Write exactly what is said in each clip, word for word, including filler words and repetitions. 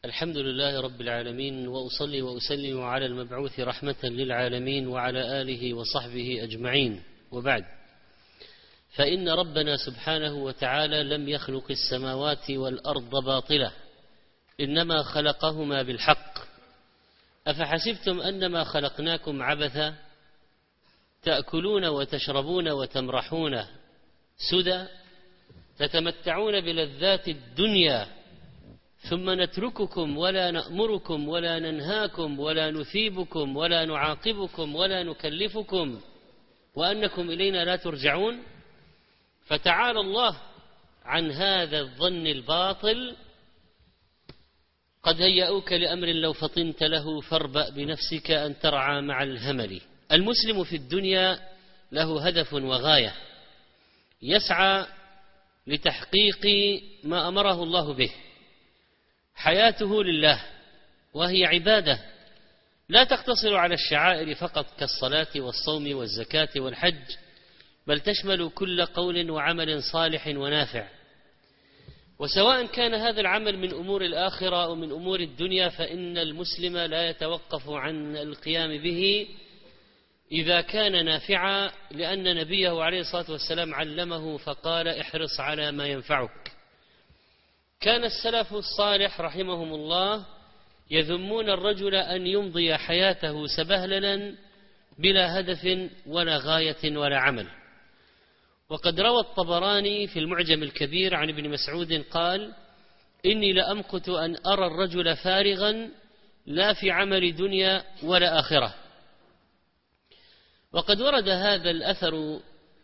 الحمد لله رب العالمين، وأصلي وأسلم على المبعوث رحمة للعالمين وعلى آله وصحبه أجمعين، وبعد. فإن ربنا سبحانه وتعالى لم يخلق السماوات والأرض باطلة، إنما خلقهما بالحق. أفحسبتم أنما خلقناكم عبثا تأكلون وتشربون وتمرحون سدى تتمتعون بلذات الدنيا ثم نترككم ولا نأمركم ولا ننهاكم ولا نثيبكم ولا نعاقبكم ولا نكلفكم وأنكم إلينا لا ترجعون. فتعالى الله عن هذا الظن الباطل. قد هيأوك لأمر لو فطنت له فاربأ بنفسك أن ترعى مع الهمل. المسلم في الدنيا له هدف وغاية، يسعى لتحقيق ما أمره الله به. حياته لله، وهي عبادة لا تقتصر على الشعائر فقط كالصلاة والصوم والزكاة والحج، بل تشمل كل قول وعمل صالح ونافع. وسواء كان هذا العمل من أمور الآخرة أو من أمور الدنيا، فإن المسلم لا يتوقف عن القيام به إذا كان نافعا، لأن نبيه عليه الصلاة والسلام علمه فقال: احرص على ما ينفعك. كان السلف الصالح رحمهم الله يذمون الرجل أن يمضي حياته سبهللا بلا هدف ولا غاية ولا عمل. وقد روى الطبراني في المعجم الكبير عن ابن مسعود قال: إني لأمقت أن أرى الرجل فارغا لا في عمل دنيا ولا آخرة. وقد ورد هذا الأثر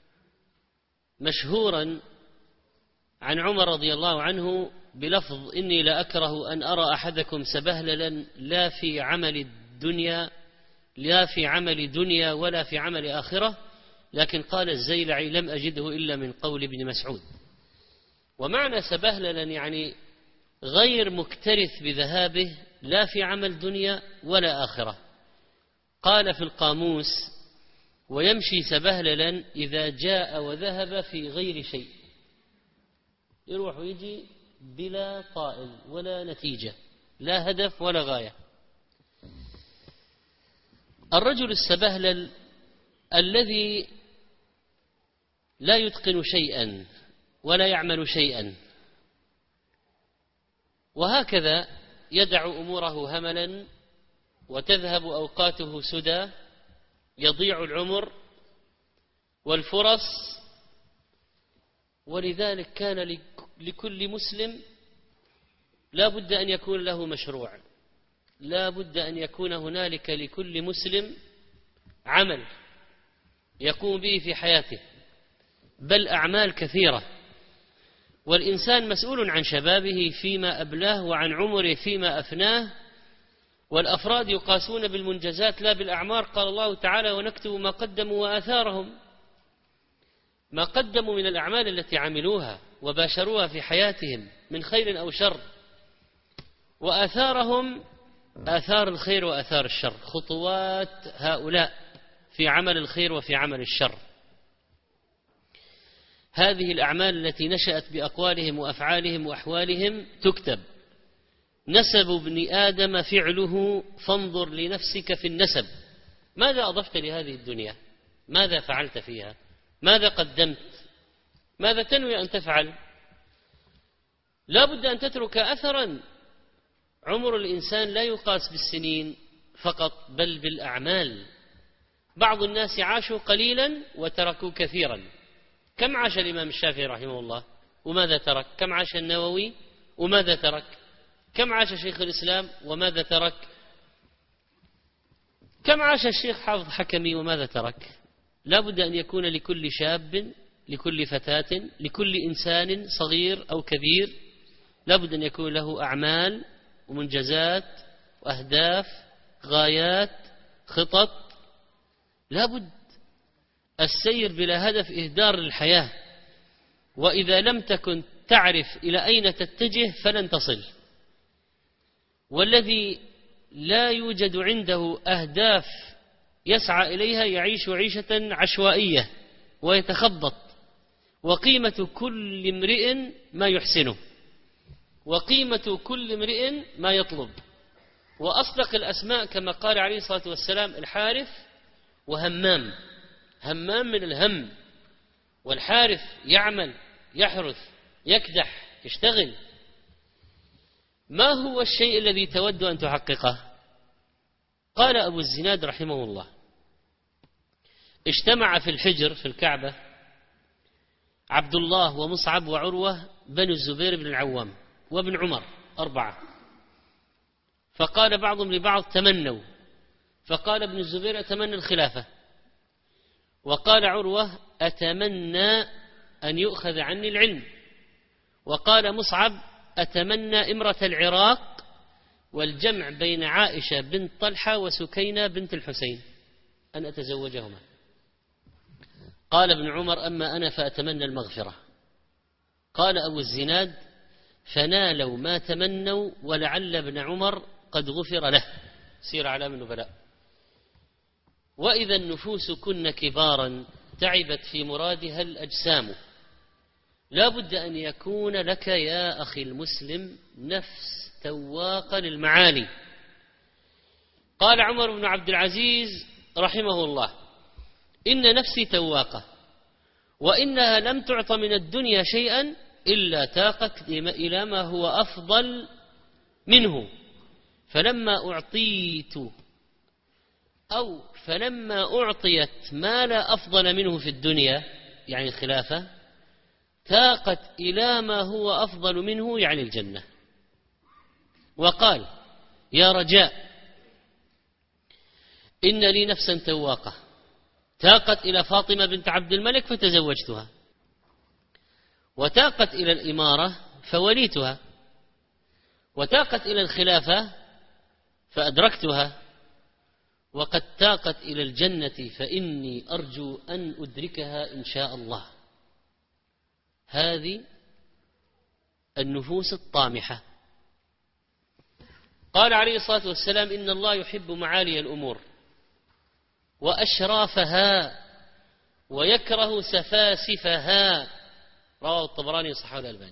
مشهورا عن عمر رضي الله عنه بلفظ: إني لأكره أن أرى أحدكم سبهللا لا في عمل الدنيا لا في عمل دنيا ولا في عمل آخرة. لكن قال الزيلعي: لم أجده إلا من قول ابن مسعود. ومعنى سبهللا يعني غير مكترث بذهابه لا في عمل دنيا ولا آخرة. قال في القاموس: ويمشي سبهللا إذا جاء وذهب في غير شيء، يروح ويجي بلا طائل ولا نتيجة، لا هدف ولا غاية. الرجل السبهلل الذي لا يتقن شيئا ولا يعمل شيئا، وهكذا يدع أموره هملا وتذهب أوقاته سدى، يضيع العمر والفرص. ولذلك كان لكل مسلم لا بد أن يكون له مشروع، لا بد أن يكون هنالك لكل مسلم عمل يقوم به في حياته، بل أعمال كثيرة. والإنسان مسؤول عن شبابه فيما أبلاه وعن عمره فيما أفناه. والأفراد يقاسون بالمنجزات لا بالأعمار. قال الله تعالى: ونكتب ما قدموا وآثارهم، ما قدموا من الأعمال التي عملوها وباشروها في حياتهم من خير أو شر، وآثارهم آثار الخير وآثار الشر، خطوات هؤلاء في عمل الخير وفي عمل الشر. هذه الأعمال التي نشأت بأقوالهم وأفعالهم وأحوالهم تكتب. نسب ابن آدم فعله، فانظر لنفسك في النسب. ماذا أضفت لهذه الدنيا؟ ماذا فعلت فيها؟ ماذا قدمت؟ ماذا تنوي أن تفعل؟ لا بد أن تترك أثرا. عمر الإنسان لا يقاس بالسنين فقط، بل بالأعمال. بعض الناس عاشوا قليلا وتركوا كثيرا. كم عاش الإمام الشافعي رحمه الله وماذا ترك؟ كم عاش النووي وماذا ترك؟ كم عاش شيخ الإسلام وماذا ترك؟ كم عاش الشيخ حافظ حكمي وماذا ترك؟ لا بد أن يكون لكل شاب، لكل فتاة، لكل إنسان صغير أو كبير، لا بد أن يكون له أعمال ومنجزات وأهداف، غايات، خطط. لا بد. السير بلا هدف إهدار للحياة، وإذا لم تكن تعرف إلى أين تتجه فلن تصل. والذي لا يوجد عنده أهداف يسعى إليها يعيش عيشة عشوائية ويتخبط. وقيمة كل امرئ ما يحسنه، وقيمة كل امرئ ما يطلب. وأصدق الأسماء كما قال عليه الصلاة والسلام الحارث وهمام. همام من الهم، والحارث يعمل يحرث يكدح يشتغل. ما هو الشيء الذي تود أن تحققه؟ قال أبو الزناد رحمه الله: اجتمع في الحجر في الكعبة عبد الله ومصعب وعروة بن الزبير بن العوام وابن عمر أربعة، فقال بعضهم لبعض: تمنوا. فقال ابن الزبير: أتمنى الخلافة. وقال عروة: أتمنى أن يؤخذ عني العلم. وقال مصعب: أتمنى إمرة العراق والجمع بين عائشة بنت طلحة وسكينة بنت الحسين أن أتزوجهما. قال ابن عمر: أما أنا فأتمنى المغفرة. قال أبو الزناد: فنالوا ما تمنوا ولعل ابن عمر قد غفر له. سير أعلام النبلاء. وإذا النفوس كن كبارا تعبت في مرادها الأجسام، لا بد أن يكون لك يا أخي المسلم نفس تواقة للمعالي. قال عمر بن عبد العزيز رحمه الله: إن نفسي تواقة، وإنها لم تعط من الدنيا شيئا إلا تاقت إلى ما هو أفضل منه، فلما أعطيت أو فلما أعطيت ما لا أفضل منه في الدنيا يعني الخلافة، تاقت إلى ما هو أفضل منه يعني الجنة. وقال: يا رجاء، إن لي نفسا تواقة تاقت إلى فاطمة بنت عبد الملك فتزوجتها، وتاقت إلى الإمارة فوليتها، وتاقت إلى الخلافة فأدركتها، وقد تاقت إلى الجنة فإني أرجو أن أدركها إن شاء الله. هذه النفوس الطامحة. قال عليه الصلاة والسلام: إن الله يحب معالي الأمور وأشرافها ويكره سفاسفها. رواه الطبراني وصححه الألباني.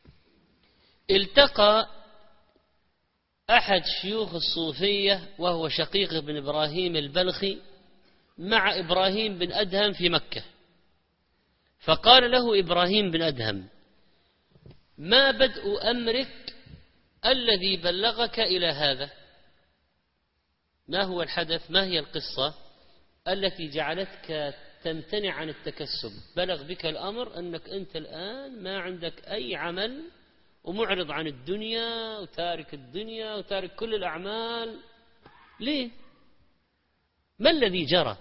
التقى أحد شيوخ الصوفية وهو شقيق بن إبراهيم البلخي مع إبراهيم بن أدهم في مكة، فقال له إبراهيم بن أدهم: ما بدء أمرك الذي بلغك إلى هذا؟ ما هو الحدث؟ ما هي القصة التي جعلتك تمتنع عن التكسب؟ بلغ بك الأمر أنك أنت الآن ما عندك أي عمل ومعرض عن الدنيا وتارك الدنيا وتارك كل الأعمال، ليه؟ ما الذي جرى؟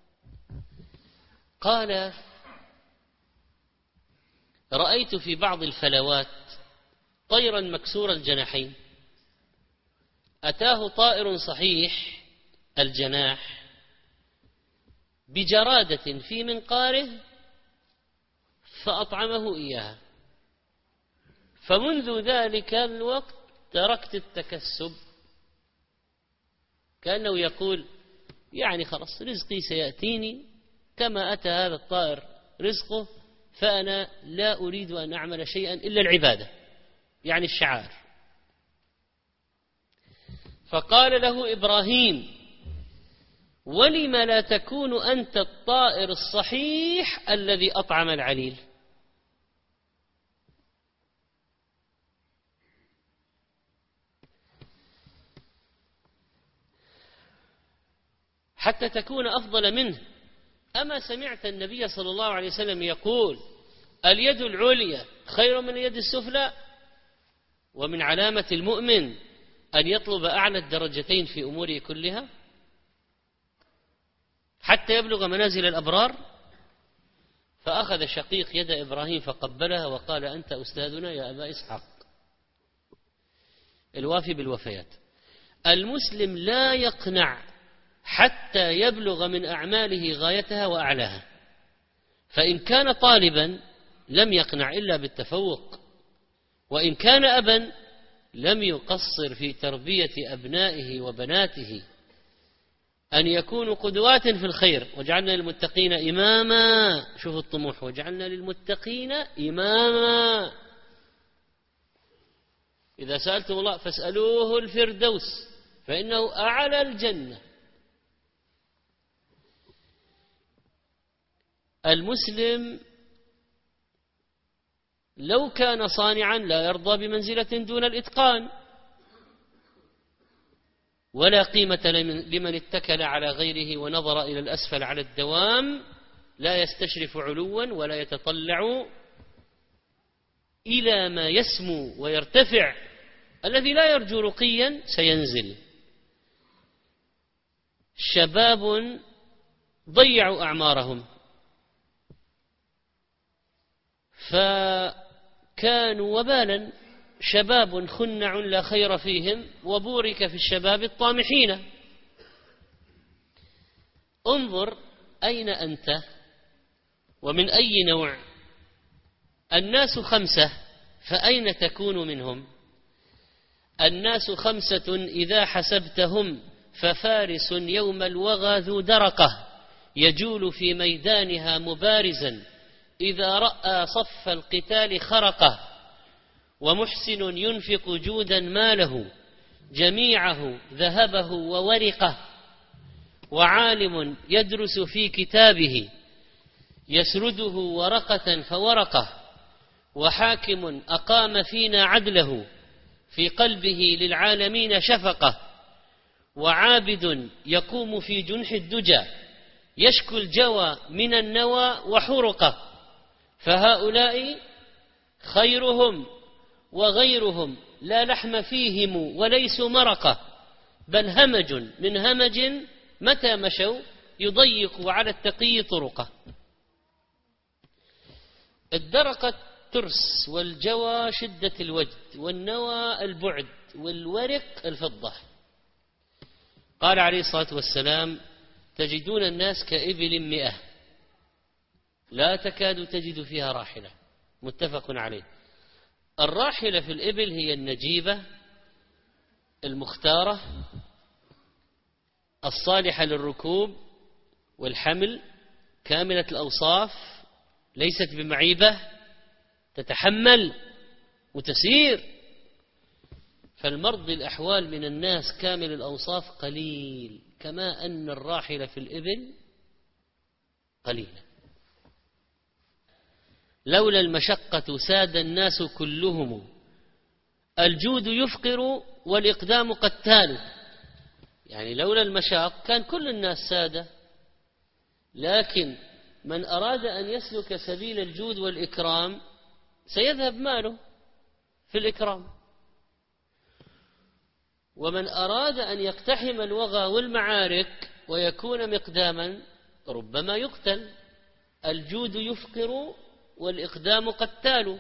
قال: رأيت في بعض الفلوات طيرا مكسور الجناحين، أتاه طائر صحيح الجناح بجرادة في منقاره فأطعمه إياها، فمنذ ذلك الوقت تركت التكسب. كأنه يقول: يعني خلاص رزقي سيأتيني كما أتى هذا الطائر رزقه، فأنا لا أريد أن أعمل شيئا إلا العبادة، يعني الشعائر. فقال له إبراهيم: ولم لا تكون أنت الطائر الصحيح الذي أطعم العليل؟ حتى تكون أفضل منه. أما سمعت النبي صلى الله عليه وسلم يقول: اليد العليا خير من اليد السفلى؟ ومن علامة المؤمن أن يطلب أعلى الدرجتين في أموره كلها حتى يبلغ منازل الأبرار. فأخذ شقيق يد إبراهيم فقبلها وقال: أنت أستاذنا يا أبا إسحاق. الوافي بالوفيات. المسلم لا يقنع حتى يبلغ من أعماله غايتها وأعلاها، فإن كان طالبا لم يقنع إلا بالتفوق، وإن كان أبا لم يقصر في تربية أبنائه وبناته أن يكونوا قدوات في الخير. وجعلنا للمتقين إماما. شوفوا الطموح: وجعلنا للمتقين إماما. إذا سألتم الله فاسألوه الفردوس فإنه أعلى الجنة. المسلم لو كان صانعا لا يرضى بمنزلة دون الإتقان، ولا قيمة لمن اتكل على غيره ونظر إلى الأسفل على الدوام، لا يستشرف علوا ولا يتطلع إلى ما يسمو ويرتفع. الذي لا يرجو رقيا سينزل. شباب ضيعوا أعمارهم فكانوا وبالا، شباب خنع لا خير فيهم، وبورك في الشباب الطامحين. انظر أين أنت ومن أي نوع. الناس خمسة فأين تكون منهم؟ الناس خمسة إذا حسبتهم ففارس يوم الوغى ذو درقة يجول في ميدانها مبارزا إذا رأى صف القتال خرقه، ومحسن ينفق جودا ماله جميعه ذهبه وورقه، وعالم يدرس في كتابه يسرده ورقة فورقه، وحاكم أقام فينا عدله في قلبه للعالمين شفقه، وعابد يقوم في جنح الدجى يشكو الجوى من النوى وحرقه. فهؤلاء خيرهم وغيرهم لا لحم فيهم وليسوا مرقة، بل همج من همج متى مشوا يضيق على التقي طرقه. الدرقة ترس، والجوى شدة الوجد، والنوى البعد، والورق الفضة. قال عليه الصلاة والسلام: تجدون الناس كإبل مئة لا تكاد تجد فيها راحلة. متفق عليه. الراحلة في الإبل هي النجيبة المختارة الصالحة للركوب والحمل، كاملة الأوصاف، ليست بمعيبة، تتحمل وتسير. فالمرض الأحوال من الناس كامل الأوصاف قليل، كما أن الراحلة في الإبل قليلة. لولا المشقة ساد الناس كلهم، الجود يفقر والإقدام قتال. يعني لولا المشاق كان كل الناس سادة، لكن من أراد أن يسلك سبيل الجود والإكرام سيذهب ماله في الإكرام، ومن أراد أن يقتحم الوغى والمعارك ويكون مقداما ربما يقتل. الجود يفقر والإقدام قتال.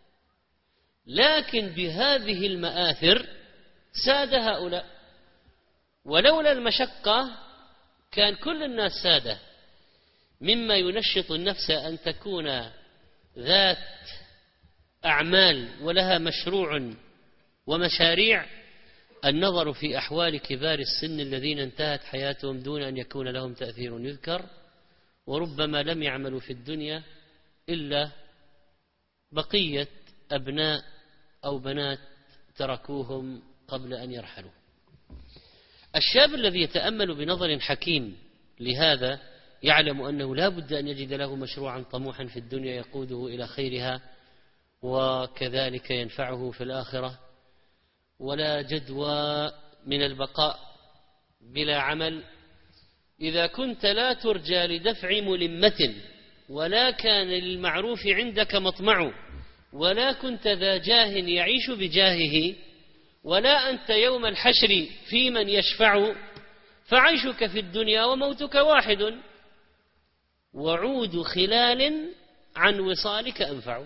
لكن بهذه المآثر ساد هؤلاء، ولولا المشقة كان كل الناس سادة. مما ينشط النفس أن تكون ذات أعمال ولها مشروع ومشاريع النظر في أحوال كبار السن الذين انتهت حياتهم دون أن يكون لهم تأثير يذكر، وربما لم يعملوا في الدنيا إلا بقية أبناء أو بنات تركوهم قبل أن يرحلوا. الشاب الذي يتأمل بنظر حكيم لهذا يعلم أنه لا بد أن يجد له مشروعا طموحا في الدنيا يقوده إلى خيرها، وكذلك ينفعه في الآخرة. ولا جدوى من البقاء بلا عمل. إذا كنت لا ترجى لدفع ملمة، ولا كان للمعروف عندك مطمع، ولا كنت ذا جاه يعيش بجاهه، ولا أنت يوم الحشر في من يشفع، فعيشك في الدنيا وموتك واحد، وعود خلال عن وصالك أنفع.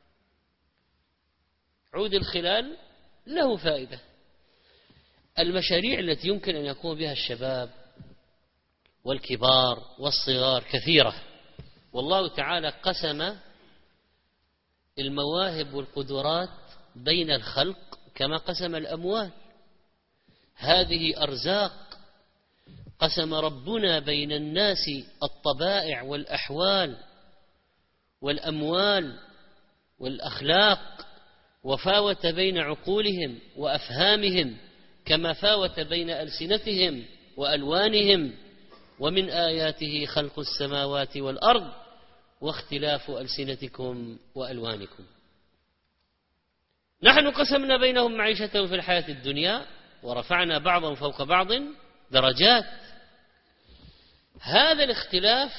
عود الخلال له فائدة. المشاريع التي يمكن أن يقوم بها الشباب والكبار والصغار كثيرة، والله تعالى قسم المواهب والقدرات بين الخلق كما قسم الأموال. هذه أرزاق قسم ربنا بين الناس الطبائع والأحوال والأموال والأخلاق وفاوت بين عقولهم وأفهامهم كما فاوت بين ألسنتهم وألوانهم. ومن آياته خلق السماوات والأرض واختلاف ألسنتكم وألوانكم. نحن قسمنا بينهم معيشتهم في الحياة الدنيا ورفعنا بعضهم فوق بعض درجات. هذا الاختلاف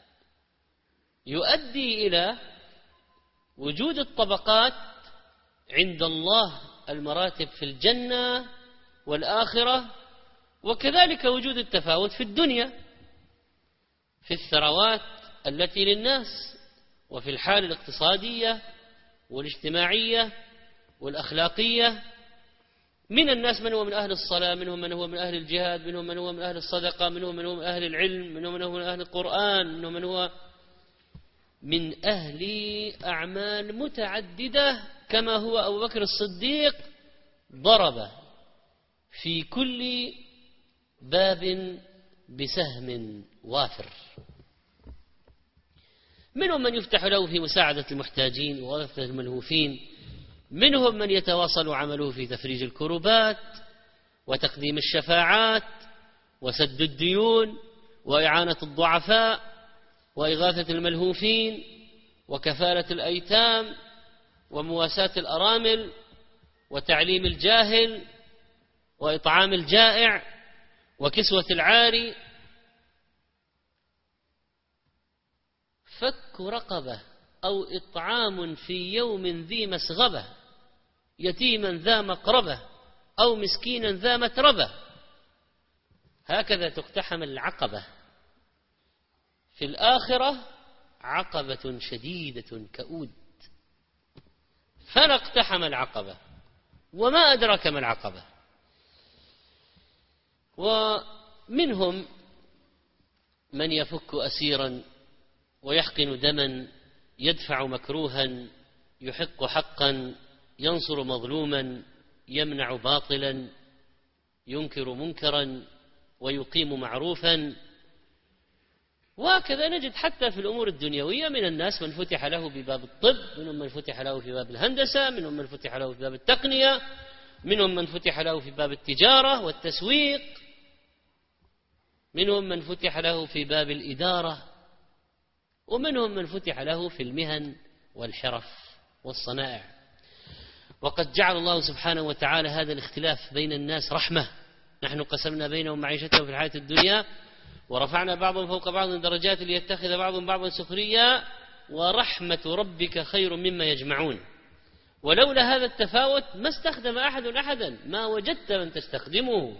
يؤدي إلى وجود الطبقات عند الله، المراتب في الجنة والآخرة، وكذلك وجود التفاوت في الدنيا في الثروات التي للناس وفي الحالة الاقتصادية والاجتماعية والأخلاقية. من الناس من هو من أهل الصلاة، منهم من هو من أهل الجهاد، منهم من هو من أهل الصدقة، منهم من هو من أهل العلم، منهم من هو من أهل القرآن، منهم من هو من أهل أعمال متعددة، كما هو أبو بكر الصديق ضرب في كل باب بسهم وافر. منهم من يفتح له في مساعدة المحتاجين وغثة الملهوفين، منهم من يتواصل عمله في تفريج الكربات وتقديم الشفاعات وسد الديون وإعانة الضعفاء وإغاثة الملهوفين وكفالة الأيتام ومواساة الأرامل وتعليم الجاهل وإطعام الجائع وكسوة العاري. فك رقبة أو إطعام في يوم ذي مسغبة، يتيما ذا مقربة أو مسكينا ذا متربة. هكذا تقتحم العقبة. في الآخرة عقبة شديدة كؤود. فلا اقتحم العقبة. وما أدرك ما العقبة. ومنهم من يفك أسيرا ويحقن دما، يدفع مكروها، يحق حقا، ينصر مظلوما، يمنع باطلا، ينكر منكرا، ويقيم معروفا. وهكذا نجد حتى في الأمور الدنيوية من الناس من فتح له بباب الطب، منهم من فتح له في باب الهندسة، منهم من فتح له في باب التقنية، منهم من فتح له في باب التجارة والتسويق، منهم من فتح له في باب الإدارة، ومنهم من فتح له في المهن والحرف والصنائع. وقد جعل الله سبحانه وتعالى هذا الاختلاف بين الناس رحمة. نحن قسمنا بينهم معيشتهم في الحياة الدنيا ورفعنا بعضهم فوق بعض درجات ليتخذ بعضهم بعضا سخريا ورحمة ربك خير مما يجمعون. ولولا هذا التفاوت ما استخدم أحد أحدا، ما وجدت من تستخدمه.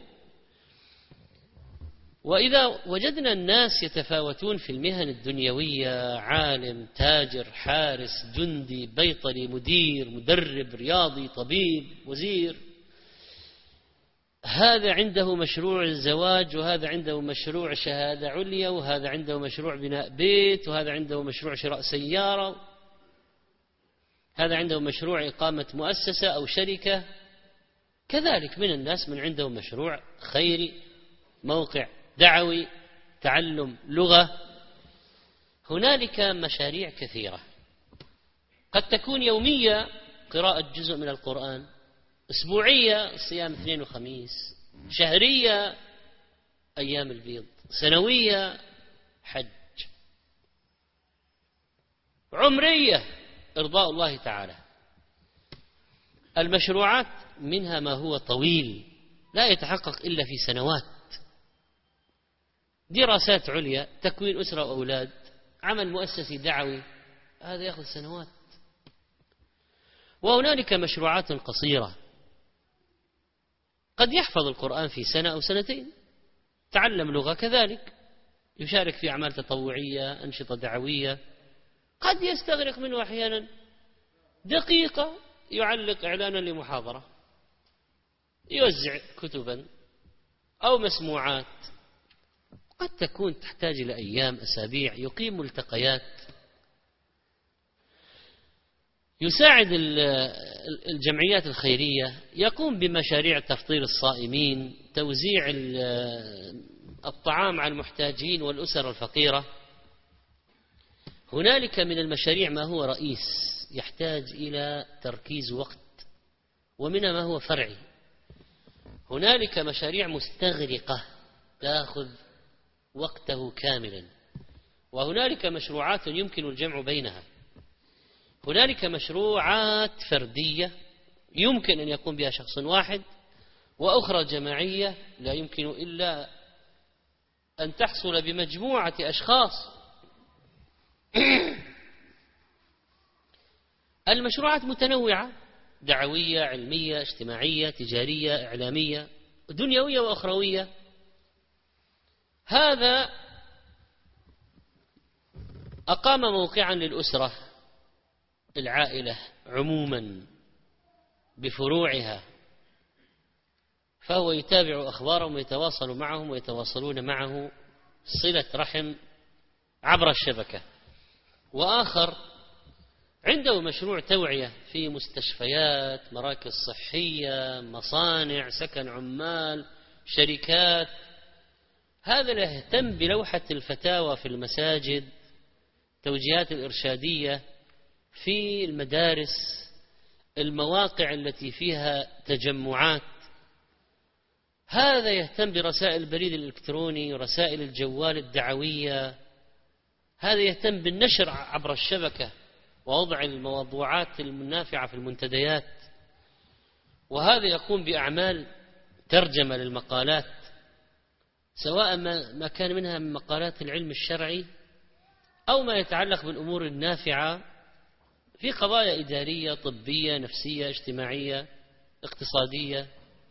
وإذا وجدنا الناس يتفاوتون في المهن الدنيوية، عالم، تاجر، حارس، جندي، بيطري، مدير، مدرب، رياضي، طبيب، وزير، هذا عنده مشروع الزواج، وهذا عنده مشروع شهادة عليا، وهذا عنده مشروع بناء بيت، وهذا عنده مشروع شراء سيارة، هذا عنده مشروع إقامة مؤسسة أو شركة. كذلك من الناس من عنده مشروع خيري، موقع دعوي، تعلم لغة. هنالك مشاريع كثيرة، قد تكون يومية قراءة جزء من القرآن، أسبوعية صيام اثنين وخميس، شهرية أيام البيض، سنوية حج، عمرية إرضاء الله تعالى. المشروعات منها ما هو طويل لا يتحقق إلا في سنوات، دراسات عليا، تكوين أسرة وأولاد، عمل مؤسسي دعوي، هذا يأخذ سنوات. وهنالك مشروعات قصيرة، قد يحفظ القرآن في سنة أو سنتين، تعلم لغة كذلك، يشارك في أعمال تطوعية، أنشطة دعوية، قد يستغرق منه أحيانا دقيقة، يعلق إعلانا لمحاضرة، يوزع كتبا أو مسموعات، قد تكون تحتاج إلى أيام، أسابيع، يقيم ملتقيات، يساعد الجمعيات الخيرية، يقوم بمشاريع تفطير الصائمين، توزيع الطعام على المحتاجين والأسر الفقيرة. هنالك من المشاريع ما هو رئيس، يحتاج إلى تركيز وقت ومنها ما هو فرعي. هنالك مشاريع مستغرقة تأخذ وقته كاملا، وهنالك مشروعات يمكن الجمع بينها. هنالك مشروعات فردية يمكن أن يقوم بها شخص واحد، وأخرى جماعية لا يمكن إلا أن تحصل بمجموعة أشخاص. المشروعات متنوعة، دعوية، علمية، اجتماعية، تجارية، إعلامية، دنيوية وأخروية. هذا أقام موقعا للأسرة، العائلة عموما بفروعها، فهو يتابع أخبارهم ويتواصل معهم ويتواصلون معه صلة رحم عبر الشبكة. وآخر عنده مشروع توعية في مستشفيات، مراكز صحية، مصانع، سكن عمال، شركات. هذا لا يهتم بلوحة الفتاوى في المساجد، توجيهات الإرشادية في المدارس، المواقع التي فيها تجمعات. هذا يهتم برسائل البريد الإلكتروني ورسائل الجوال الدعوية. هذا يهتم بالنشر عبر الشبكة ووضع الموضوعات النافعة في المنتديات. وهذا يقوم بأعمال ترجمة للمقالات، سواء ما كان منها من مقالات العلم الشرعي أو ما يتعلق بالأمور النافعة في قضايا إدارية، طبية، نفسية، اجتماعية، اقتصادية.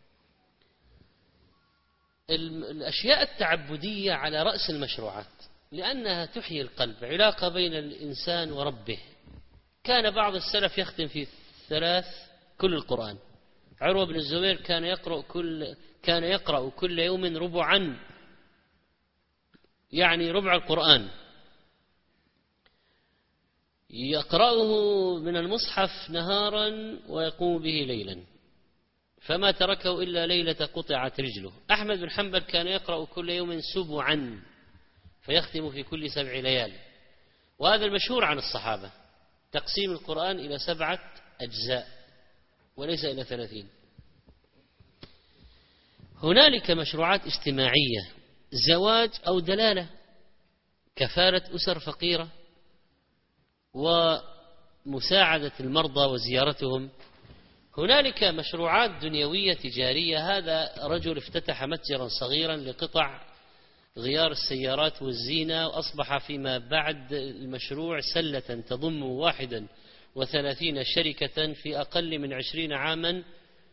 الأشياء التعبدية على رأس المشروعات، لأنها تحيي القلب، علاقة بين الإنسان وربه. كان بعض السلف يختم في ثلاث كل القرآن. عروة بن الزبير كان يقرأ كل كان يقرأ كل يوم ربعا، يعني ربع القرآن، يقرأه من المصحف نهارا ويقوم به ليلا، فما تركه إلا ليلة قطعت رجله. أحمد بن حنبل كان يقرأ كل يوم سبعا، فيختم في كل سبع ليال. وهذا المشهور عن الصحابة، تقسيم القرآن إلى سبعة أجزاء وليس إلى ثلاثين. هنالك مشروعات اجتماعية، زواج أو دلالة، كفالة أسر فقيرة، ومساعدة المرضى وزيارتهم. هنالك مشروعات دنيوية تجارية. هذا رجل افتتح متجرا صغيرا لقطع غيار السيارات والزينة، وأصبح فيما بعد المشروع سلة تضم واحدا وثلاثين شركة في أقل من عشرين عاما،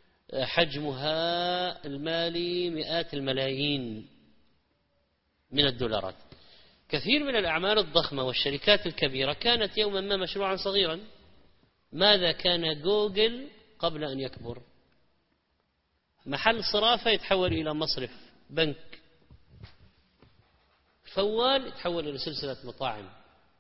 حجمها المالي مئات الملايين من الدولارات. كثير من الأعمال الضخمة والشركات الكبيرة كانت يوما ما مشروعا صغيرا. ماذا كان جوجل قبل أن يكبر؟ محل صرافة يتحول إلى مصرف، بنك، فوال يتحول إلى سلسلة مطاعم.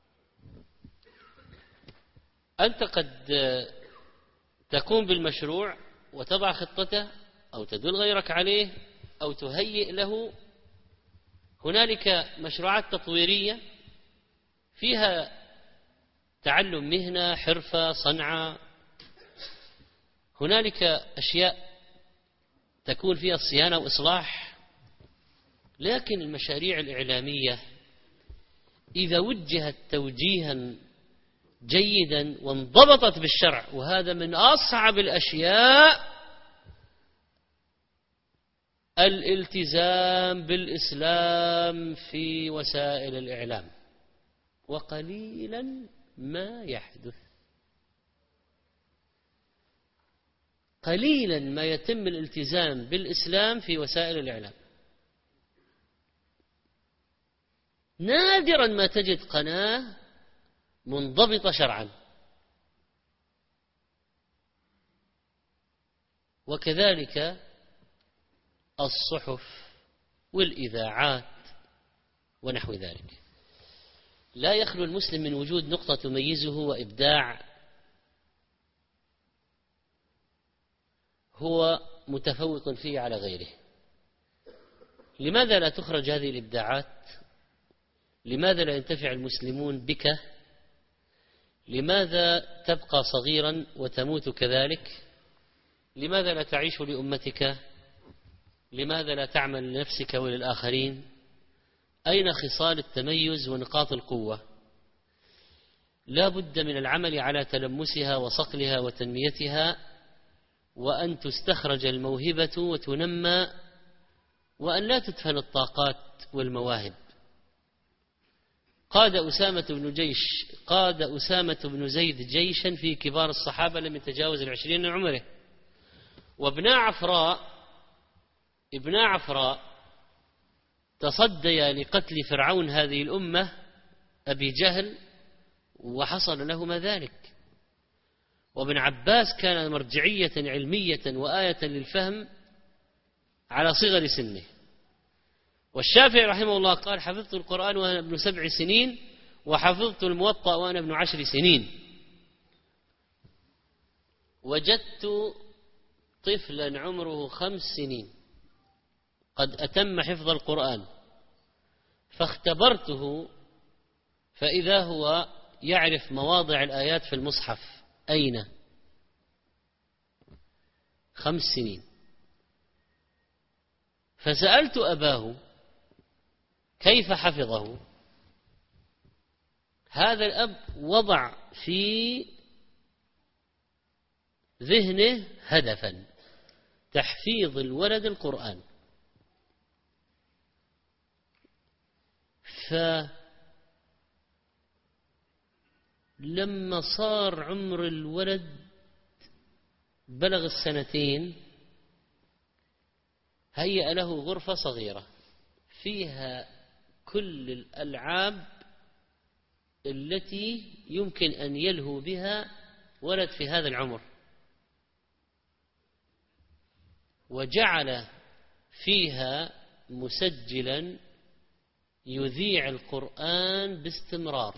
أنت قد تقوم بالمشروع وتضع خطته أو تدل غيرك عليه أو تهيئ له. هنالك مشروعات تطويرية فيها تعلم مهنة، حرفة، صنعة. هنالك أشياء تكون فيها صيانة وإصلاح. لكن المشاريع الإعلامية إذا وجهت توجيها جيدا وانضبطت بالشرع، وهذا من أصعب الأشياء، الالتزام بالإسلام في وسائل الإعلام، وقليلا ما يحدث، قليلا ما يتم الالتزام بالإسلام في وسائل الإعلام. نادرا ما تجد قناة منضبطة شرعا. وكذلك الصحف والإذاعات ونحو ذلك. لا يخلو المسلم من وجود نقطة تميزه وإبداع هو متفوق فيه على غيره. لماذا لا تخرج هذه الإبداعات؟ لماذا لا ينتفع المسلمون بك؟ لماذا تبقى صغيرا وتموت كذلك؟ لماذا لا تعيش لأمتك؟ لماذا لا تعمل لنفسك وللآخرين؟ أين خصال التميز ونقاط القوة؟ لا بد من العمل على تلمسها وصقلها وتنميتها، وأن تستخرج الموهبة وتنمى، وأن لا تدفن الطاقات والمواهب. قاد أسامة بن جيش قاد أسامة بن زيد جيشا في كبار الصحابة لم يتجاوز العشرين من عمره، وابنا عفراء ابنا عفراء تصديا لقتل فرعون هذه الأمة أبي جهل وحصل لهما ذلك. وابن عباس كان مرجعية علمية وآية للفهم على صغر سنه. والشافعي رحمه الله قال: حفظت القرآن وأنا ابن سبع سنين، وحفظت الموطأ وأنا ابن عشر سنين. وجدت طفلا عمره خمس سنين قد أتم حفظ القرآن، فاختبرته فإذا هو يعرف مواضع الآيات في المصحف. أين؟ خمس سنين. فسألت أباه كيف حفظه. هذا الأب وضع في ذهنه هدفا: تحفيظ الولد القرآن. فلما صار عمر الولد بلغ السنتين هيأ له غرفة صغيرة فيها كل الألعاب التي يمكن أن يلهو بها ولد في هذا العمر، وجعل فيها مسجلا يذيع القرآن باستمرار.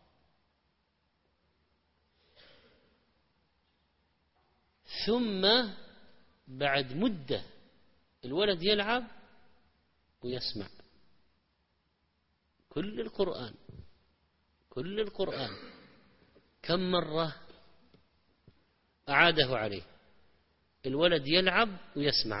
ثم بعد مدة الولد يلعب ويسمع كل القرآن كل القرآن كم مرة أعاده عليه. الولد يلعب ويسمع.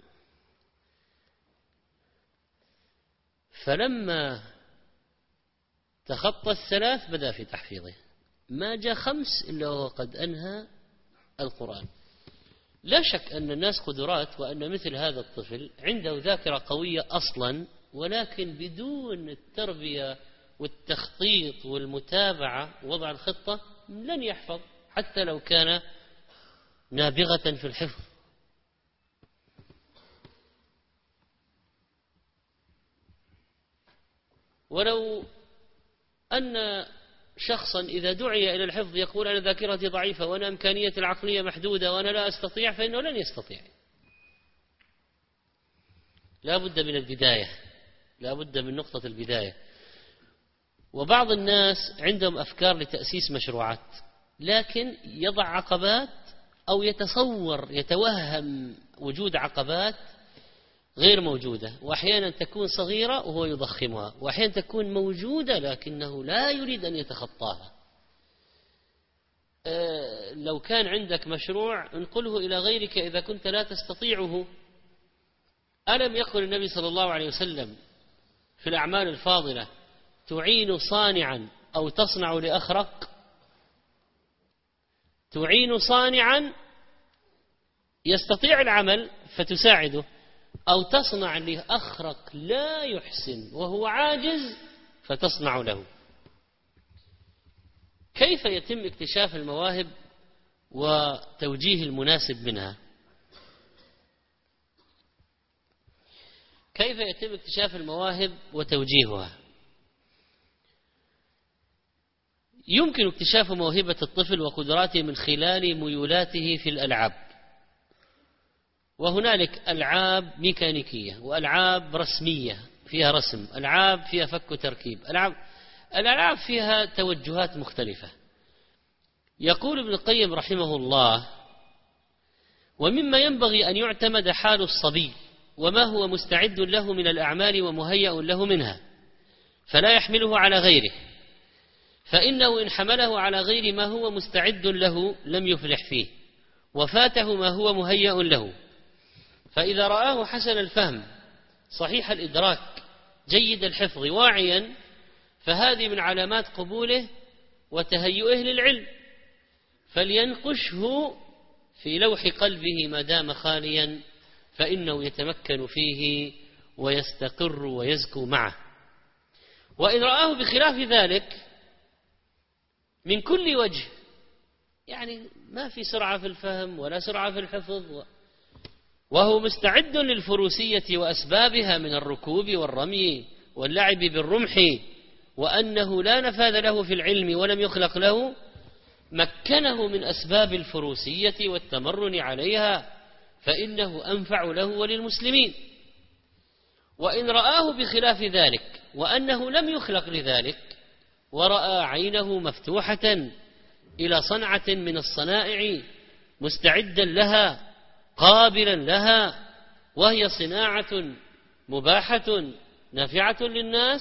فلما تخطى الثلاث بدأ في تحفيظه، ما جاء خمس إلا وهو قد أنهى القرآن. لا شك أن الناس قدرات، وأن مثل هذا الطفل عنده ذاكرة قوية أصلا، ولكن بدون التربية والتخطيط والمتابعة ووضع الخطة لن يحفظ حتى لو كان نابغة في الحفظ. ولو أن شخصا إذا دعي إلى الحفظ يقول: أنا ذاكرتي ضعيفة وأنا إمكانيتي العقلية محدودة وأنا لا أستطيع، فإنه لن يستطيع. لا بد من البداية، لا بد من نقطة البداية. وبعض الناس عندهم أفكار لتأسيس مشروعات، لكن يضع عقبات أو يتصور يتوهم وجود عقبات غير موجودة، وأحيانا تكون صغيرة وهو يضخمها، وأحيانا تكون موجودة لكنه لا يريد أن يتخطاها. أه لو كان عندك مشروع انقله إلى غيرك إذا كنت لا تستطيعه. ألم يقل النبي صلى الله عليه وسلم في الأعمال الفاضلة: تعين صانعا أو تصنع لأخرق؟ تعين صانعا يستطيع العمل فتساعده، أو تصنع لأخرق لا يحسن وهو عاجز فتصنع له. كيف يتم اكتشاف المواهب وتوجيه المناسب منها؟ كيف يتم اكتشاف المواهب وتوجيهها؟ يمكن اكتشاف موهبة الطفل وقدراته من خلال ميولاته في الألعاب. وهنالك ألعاب ميكانيكية وألعاب رسمية فيها رسم، ألعاب فيها فك وتركيب، ألعاب الألعاب فيها توجهات مختلفة. يقول ابن القيم رحمه الله: ومما ينبغي أن يعتمد حال الصبي وما هو مستعد له من الأعمال ومهيأ له منها، فلا يحمله على غيره، فإنه إن حمله على غير ما هو مستعد له لم يفلح فيه، وفاته ما هو مهيأ له. فإذا رآه حسن الفهم صحيح الإدراك جيد الحفظ واعيا، فهذه من علامات قبوله وتهيئه للعلم، فلينقشه في لوح قلبه ما دام خاليا، فإنه يتمكن فيه ويستقر ويزكو معه. وإن رآه بخلاف ذلك من كل وجه، يعني ما في سرعة في الفهم ولا سرعة في الحفظ، وهو مستعد للفروسية وأسبابها من الركوب والرمي واللعب بالرمح، وأنه لا نفاذ له في العلم ولم يخلق له، مكنه من أسباب الفروسية والتمرن عليها، فإنه أنفع له وللمسلمين. وإن رآه بخلاف ذلك وأنه لم يخلق لذلك، ورأى عينه مفتوحة إلى صنعة من الصنائع مستعدا لها قابلا لها، وهي صناعة مباحة نافعة للناس،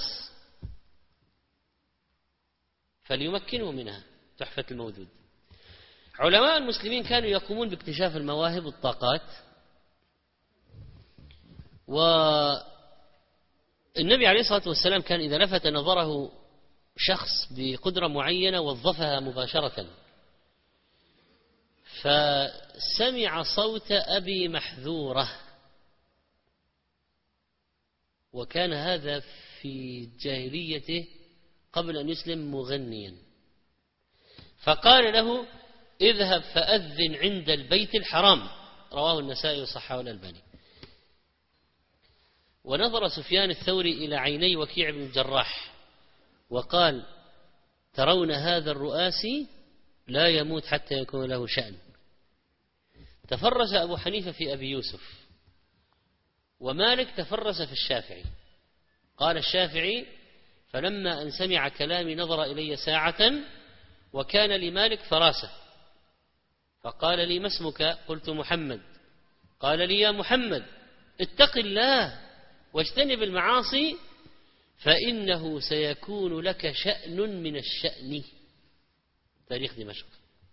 فليمكنه منها. تحفة الموجود. علماء المسلمين كانوا يقومون باكتشاف المواهب والطاقات، والنبي عليه الصلاة والسلام كان إذا لفت نظره شخص بقدرة معينة وظفها مباشرة. فسمع صوت أبي محذورة، وكان هذا في جاهليته قبل أن يسلم مغنيا، فقال له: اذهب فأذن عند البيت الحرام. رواه النسائي وصححه الألباني. ونظر سفيان الثوري إلى عيني وكيع بن الجراح وقال: ترون هذا الرؤاسي لا يموت حتى يكون له شأن. تفرس أبو حنيفة في أبي يوسف، ومالك تفرس في الشافعي. قال الشافعي: فلما أن سمع كلامي نظر إلي ساعة، وكان لمالك فراسة، فقال لي: ما اسمك؟ قلت: محمد. قال لي: يا محمد، اتق الله واجتنب المعاصي، فإنه سيكون لك شأن من الشأن. تاريخ دمشق.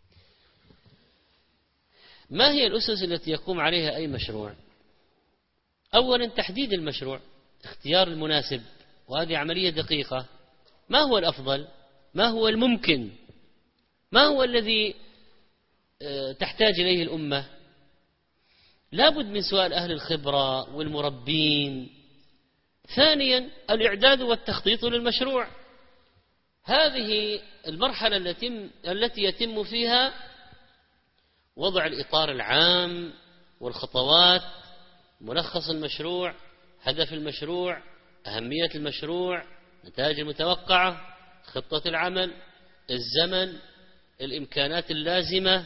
ما هي الأسس التي يقوم عليها أي مشروع؟ أولا تحديد المشروع، اختيار المناسب، وهذه عملية دقيقة. ما هو الأفضل؟ ما هو الممكن؟ ما هو الذي تحتاج إليه الأمة؟ لا بد من سؤال أهل الخبرة والمربين. ثانيا الإعداد والتخطيط للمشروع. هذه المرحلة التي التي يتم فيها وضع الإطار العام والخطوات، ملخص المشروع، هدف المشروع، أهمية المشروع، نتائج المتوقعة، خطة العمل، الزمن، الإمكانات اللازمة.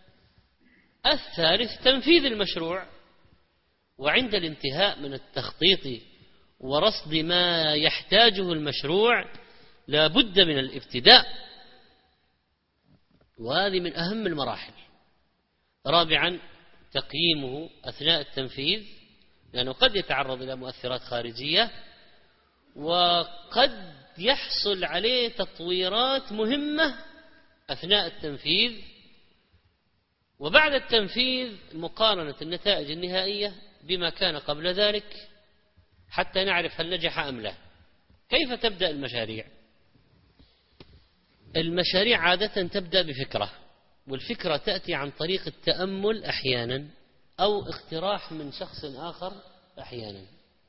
الثالث تنفيذ المشروع، وعند الانتهاء من التخطيط ورصد ما يحتاجه المشروع لا بد من الابتداء، وهذه من أهم المراحل. رابعا تقييمه أثناء التنفيذ، لأنه قد يتعرض إلى مؤثرات خارجية، وقد يحصل عليه تطويرات مهمة أثناء التنفيذ. وبعد التنفيذ مقارنة النتائج النهائية بما كان قبل ذلك حتى نعرف هل نجح أم لا. كيف تبدأ المشاريع؟ المشاريع عادة تبدأ بفكرة، والفكرة تأتي عن طريق التأمل أحيانا، أو اقتراح من شخص آخر أحيانا.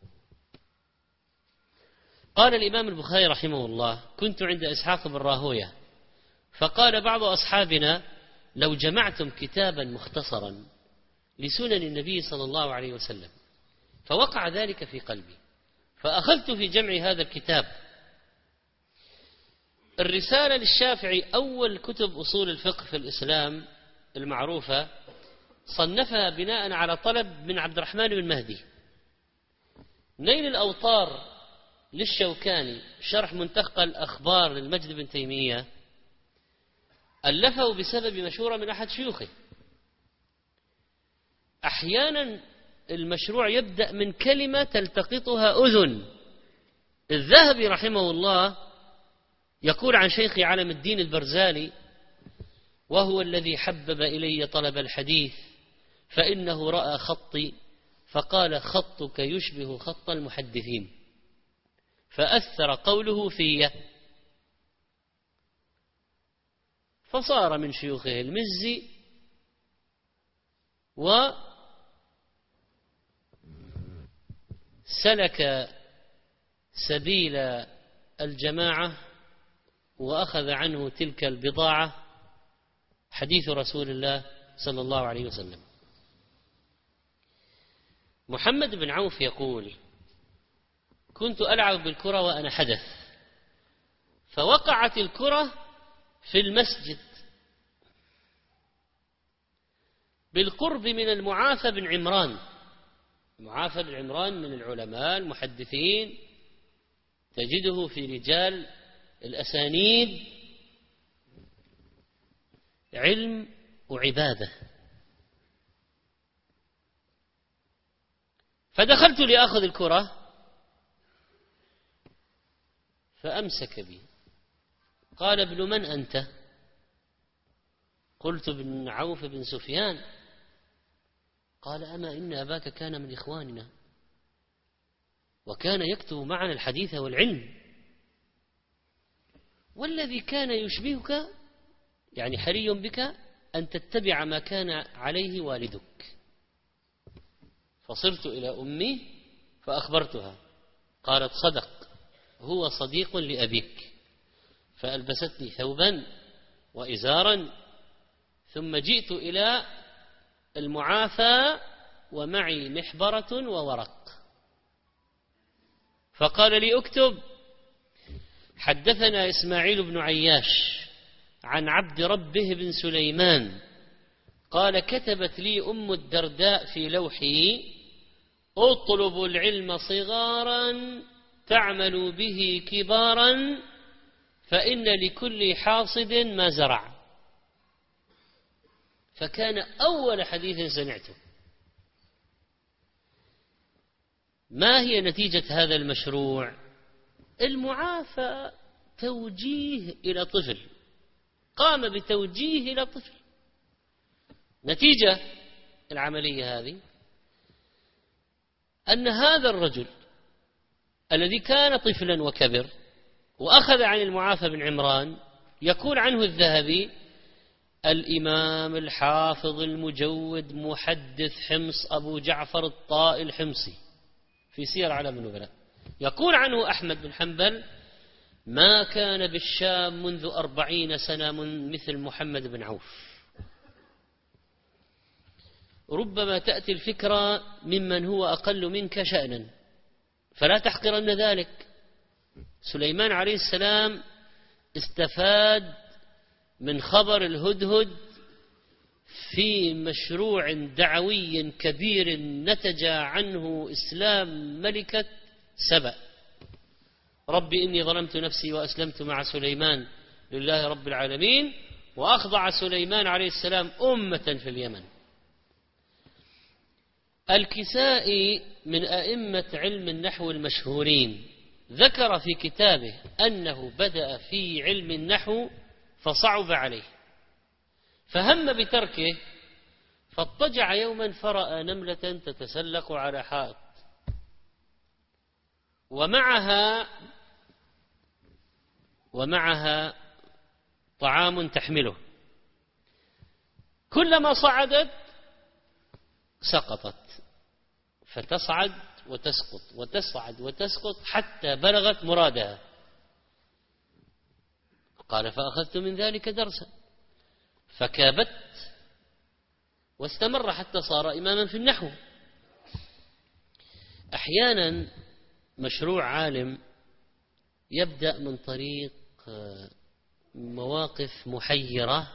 قال الإمام البخاري رحمه الله: كنت عند إسحاق بن راهوية، فقال بعض أصحابنا: لو جمعتم كتابا مختصرا لسنن النبي صلى الله عليه وسلم. فوقع ذلك في قلبي، فأخذت في جمع هذا الكتاب. الرسالة للشافعي أول كتب أصول الفقه في الإسلام المعروفة، صنفها بناء على طلب من عبد الرحمن بن مهدي. نيل الأوطار للشوكاني، شرح منتقى الأخبار للمجد بن تيمية، ألفه بسبب مشورة من أحد شيوخه. أحيانا المشروع يبدأ من كلمة تلتقطها أذن. الذهبي رحمه الله يقول عن شيخ علم الدين البرزالي: وهو الذي حبب إلي طلب الحديث، فإنه رأى خطي فقال خطك يشبه خط المحدثين، فأثر قوله في، فصار من شيوخه المزي وسلك سبيل الجماعة وأخذ عنه تلك البضاعة حديث رسول الله صلى الله عليه وسلم. محمد بن عوف يقول: كنت ألعب بالكرة وأنا حدث، فوقعت الكرة في المسجد بالقرب من المعافى بن عمران. المعافى بن عمران من العلماء المحدثين، تجده في رجال الأسانيد علم وعبادة. فدخلت لأخذ الكرة فأمسك بي، قال: ابن من أنت؟ قلت: ابن عوف بن سفيان. قال: أما إن أباك كان من إخواننا وكان يكتب معنا الحديث والعلم، والذي كان يشبهك يعني حري بك أن تتبع ما كان عليه والدك. فصرت إلى أمي فأخبرتها، قالت: صدق، هو صديق لأبيك. فألبستني ثوبا وإزارا، ثم جئت إلى المعافى ومعي محبرة وورق، فقال لي: اكتب. حدثنا إسماعيل بن عياش عن عبد ربه بن سليمان قال: كتبت لي أم الدرداء في لوحي: اطلبوا العلم صغارا تعملوا به كبارا، فإن لكل حاصد ما زرع. فكان أول حديث سمعته. ما هي نتيجة هذا المشروع؟ المعافى توجيه إلى طفل، قام بتوجيه إلى طفل. نتيجة العملية هذه أن هذا الرجل الذي كان طفلا وكبر وأخذ عن المعافى بن عمران يقول عنه الذهبي: الإمام الحافظ المجود محدث حمص أبو جعفر الطائي الحمصي في سير علم النبلاء. يقول عنه أحمد بن حنبل: ما كان بالشام منذ أربعين سنة من مثل محمد بن عوف. ربما تأتي الفكرة ممن هو أقل منك شأنا، فلا تحقرن ذلك. سليمان عليه السلام استفاد من خبر الهدهد في مشروع دعوي كبير نتج عنه إسلام ملكة سبأ. رب إني ظلمت نفسي وأسلمت مع سليمان لله رب العالمين، وأخضع سليمان عليه السلام أمة في اليمن. الكسائي من أئمة علم النحو المشهورين ذكر في كتابه أنه بدأ في علم النحو فصعب عليه فهم بتركه، فاضطجع يوما فرأى نملة تتسلق على حائط ومعها ومعها طعام تحمله، كلما صعدت سقطت، فتصعد وتسقط وتصعد وتسقط حتى بلغت مرادها. قال: فأخذت من ذلك درسا، فكابت واستمر حتى صار إماما في النحو. أحيانا مشروع عالم يبدأ من طريق مواقف محيرة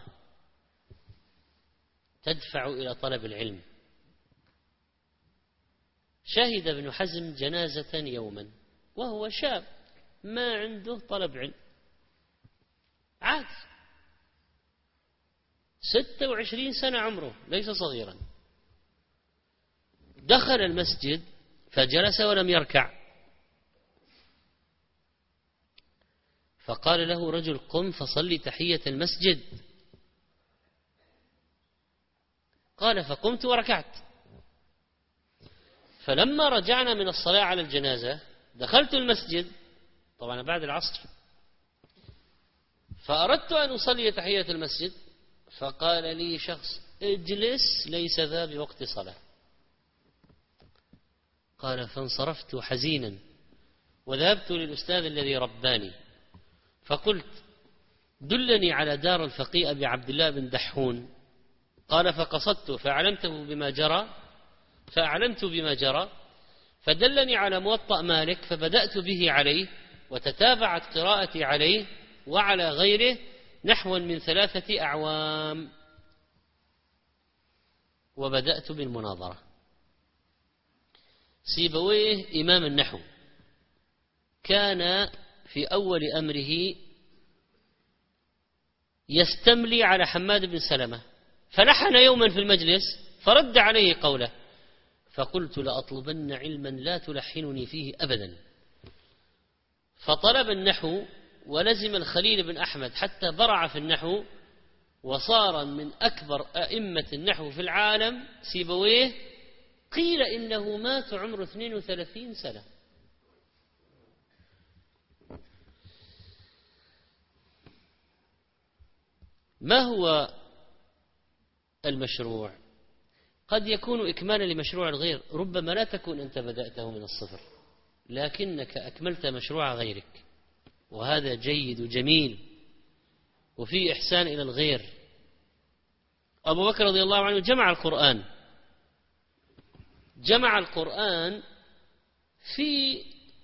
تدفع إلى طلب العلم. شهد ابن حزم جنازة يوما وهو شاب ما عنده طلب علم، عاد ستة وعشرين سنة عمره، ليس صغيرا. دخل المسجد فجلس ولم يركع، فقال له رجل: قم فصلي تحية المسجد. قال فقمت وركعت. فلما رجعنا من الصلاة على الجنازة دخلت المسجد طبعا بعد العصر، فأردت أن أصلي تحية المسجد، فقال لي شخص اجلس ليس ذا بوقت صلاة. قال فانصرفت حزينا وذهبت للأستاذ الذي رباني فقلت دلني على دار الفقيه أبي عبد الله بن دحون. قال فقصدت فأعلمته بما جرى فأعلمت بما جرى فدلني على موطأ مالك فبدأت به عليه، وتتابعت قراءتي عليه وعلى غيره نحو من ثلاثة أعوام، وبدأت بالمناظرة. سيبويه إمام النحو كان في أول أمره يستملي على حماد بن سلمة، فلحن يوما في المجلس فرد عليه قوله، فقلت لأطلبن علما لا تلحنني فيه أبدا. فطلب النحو ولزم الخليل بن أحمد حتى برع في النحو، وصار من أكبر أئمة النحو في العالم. سيبويه قيل إنه مات عمره اثنين وثلاثين سنة. ما هو المشروع؟ قد يكون إكمالا لمشروع الغير، ربما لا تكون أنت بدأته من الصفر لكنك أكملت مشروع غيرك، وهذا جيد وجميل وفيه إحسان إلى الغير. أبو بكر رضي الله عنه جمع القرآن جمع القرآن في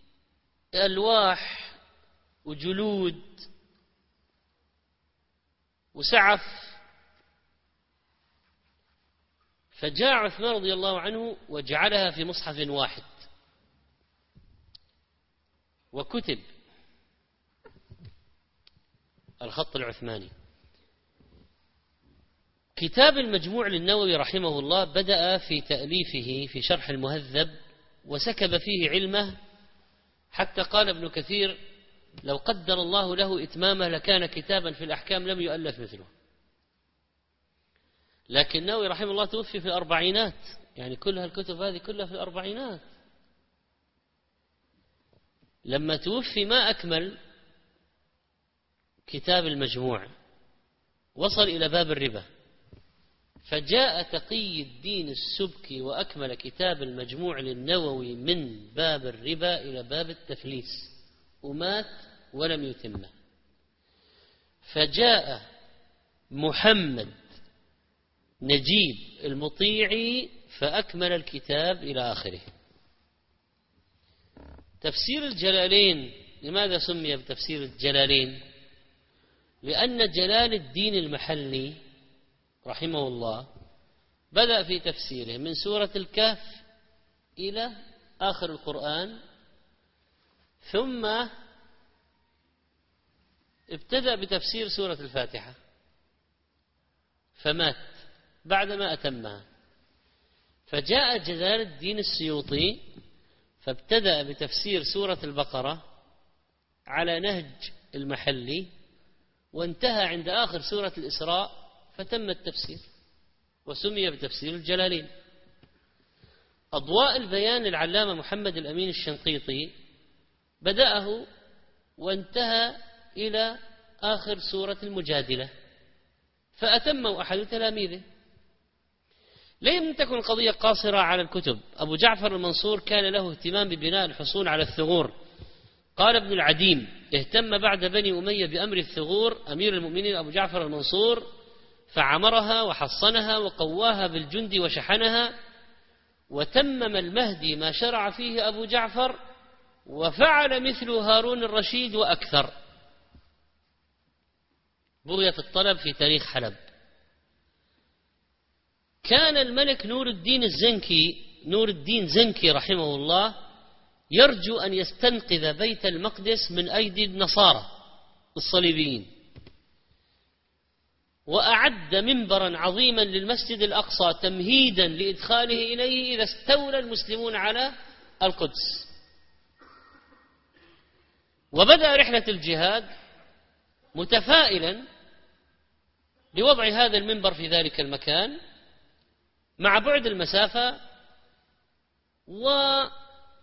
ألواح وجلود وسعف، فجاء عثمان رضي الله عنه وجعلها في مصحف واحد وكتب الخط العثماني. كتاب المجموع للنووي رحمه الله بدأ في تأليفه في شرح المهذب وسكب فيه علمه، حتى قال ابن كثير لو قدر الله له إتمامه لكان كتابا في الأحكام لم يؤلف مثله. لكن النووي رحمه الله توفي في الأربعينات، يعني كل هالكتب هذه كلها في الأربعينات. لما توفي ما أكمل كتاب المجموع، وصل إلى باب الربا، فجاء تقي الدين السبكي وأكمل كتاب المجموع للنووي من باب الربا إلى باب التفليس، ومات ولم يتمه. فجاء محمد نجيب المطيعي فأكمل الكتاب إلى آخره. تفسير الجلالين، لماذا سمي بتفسير الجلالين؟ لأن جلال الدين المحلي رحمه الله بدأ في تفسيره من سورة الكهف إلى آخر القرآن، ثم ابتدأ بتفسير سورة الفاتحة فمات بعدما أتمها. فجاء جلال الدين السيوطي فابتدأ بتفسير سورة البقرة على نهج المحلي، وانتهى عند آخر سورة الإسراء فتم التفسير وسمي بتفسير الجلالين. أضواء البيان للعلامة محمد الأمين الشنقيطي بدأه وانتهى إلى آخر سورة المجادلة فأتمه أحد تلاميذه. لم تكن قضية قاصرة على الكتب. أبو جعفر المنصور كان له اهتمام ببناء الحصون على الثغور. قال ابن العديم اهتم بعد بني أمية بأمر الثغور أمير المؤمنين أبو جعفر المنصور، فعمرها وحصنها وقواها بالجند وشحنها، وتمم المهدي ما شرع فيه أبو جعفر، وفعل مثل هارون الرشيد وأكثر. بغية الطلب في تاريخ حلب. كان الملك نور الدين الزنكي نور الدين زنكي رحمه الله يرجو أن يستنقذ بيت المقدس من أيدي النصارى الصليبيين، وأعد منبرا عظيما للمسجد الأقصى تمهيدا لإدخاله إليه إذا استولى المسلمون على القدس. وبدأ رحلة الجهاد متفائلا بوضع هذا المنبر في ذلك المكان، مع بعد المسافة والجهد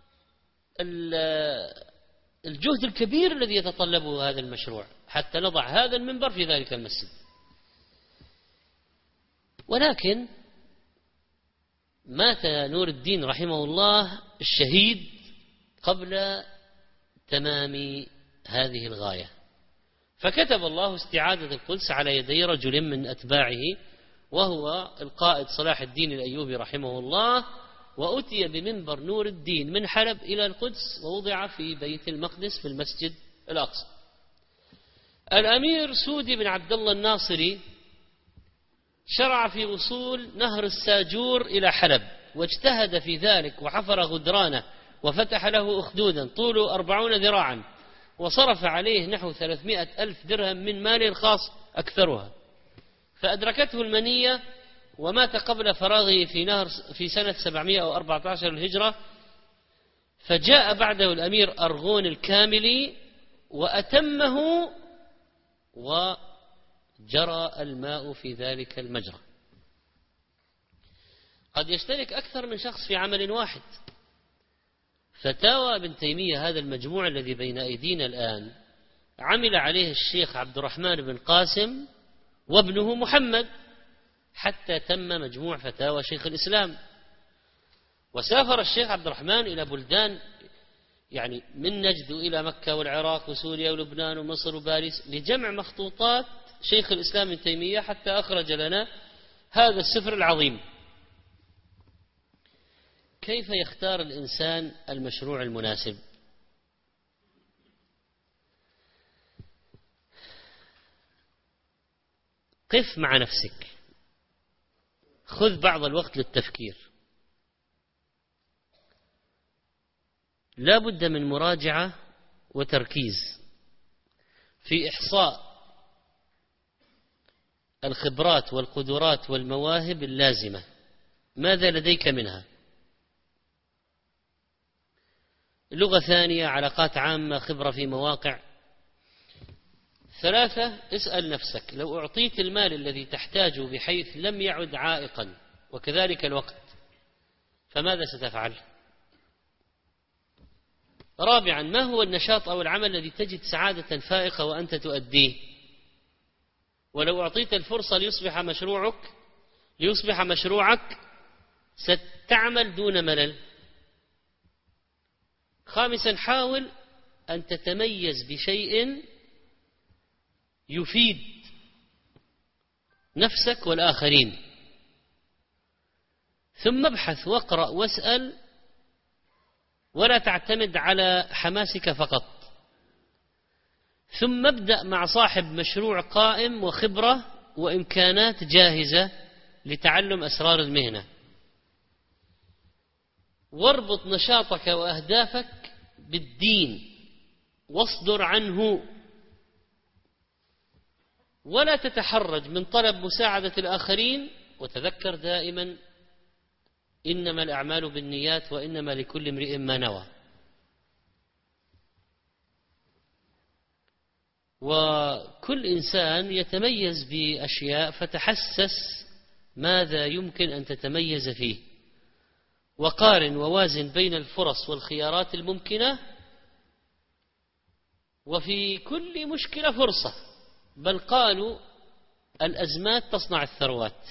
الكبير الذي يتطلبه هذا المشروع حتى نضع هذا المنبر في ذلك المسجد. ولكن مات نور الدين رحمه الله الشهيد قبل تمام هذه الغاية، فكتب الله استعادة القدس على يدي رجل من أتباعه وهو القائد صلاح الدين الأيوبي رحمه الله، وأتي بمنبر نور الدين من حلب إلى القدس ووضع في بيت المقدس في المسجد الأقصى. الأمير سودي بن عبد الله الناصري شرع في وصول نهر الساجور إلى حلب، واجتهد في ذلك وحفر غدرانه وفتح له أخدودا طوله أربعون ذراعا، وصرف عليه نحو ثلاثمائة ألف درهم من ماله الخاص أكثرها، فأدركته المنية ومات قبل فراغه في نهر في سنة سبعمائة وأربعة عشر الهجرة. فجاء بعده الأمير أرغون الكاملي وأتمه، وجرى الماء في ذلك المجرى. قد يشترك أكثر من شخص في عمل واحد. فتاوى ابن تيمية هذا المجموع الذي بين أيدينا الآن عمل عليه الشيخ عبد الرحمن بن قاسم وابنه محمد حتى تم مجموع فتاوى شيخ الإسلام. وسافر الشيخ عبد الرحمن إلى بلدان يعني من نجد إلى مكة والعراق وسوريا ولبنان ومصر وباريس لجمع مخطوطات شيخ الإسلام ابن تيمية حتى أخرج لنا هذا السفر العظيم. كيف يختار الإنسان المشروع المناسب؟ قف مع نفسك، خذ بعض الوقت للتفكير، لا بد من مراجعة وتركيز في إحصاء الخبرات والقدرات والمواهب اللازمة، ماذا لديك منها؟ لغة ثانية، علاقات عامة، خبرة في مواقع. ثلاثة، اسأل نفسك لو أعطيت المال الذي تحتاجه بحيث لم يعد عائقا وكذلك الوقت فماذا ستفعل؟ رابعا، ما هو النشاط أو العمل الذي تجد سعادة فائقة وأنت تؤديه ولو أعطيت الفرصة ليصبح مشروعك ليصبح مشروعك ستعمل دون ملل؟ خامسا، حاول أن تتميز بشيء يفيد نفسك والآخرين، ثم ابحث واقرأ واسأل ولا تعتمد على حماسك فقط، ثم ابدأ مع صاحب مشروع قائم وخبرة وإمكانات جاهزة لتعلم أسرار المهنة، واربط نشاطك وأهدافك بالدين واصدر عنه، ولا تتحرج من طلب مساعدة الآخرين، وتذكر دائما إنما الأعمال بالنيات وإنما لكل امرئ ما نوى. وكل إنسان يتميز بأشياء، فتحسس ماذا يمكن أن تتميز فيه، وقارن ووازن بين الفرص والخيارات الممكنة، وفي كل مشكلة فرصة، بل قالوا الأزمات تصنع الثروات.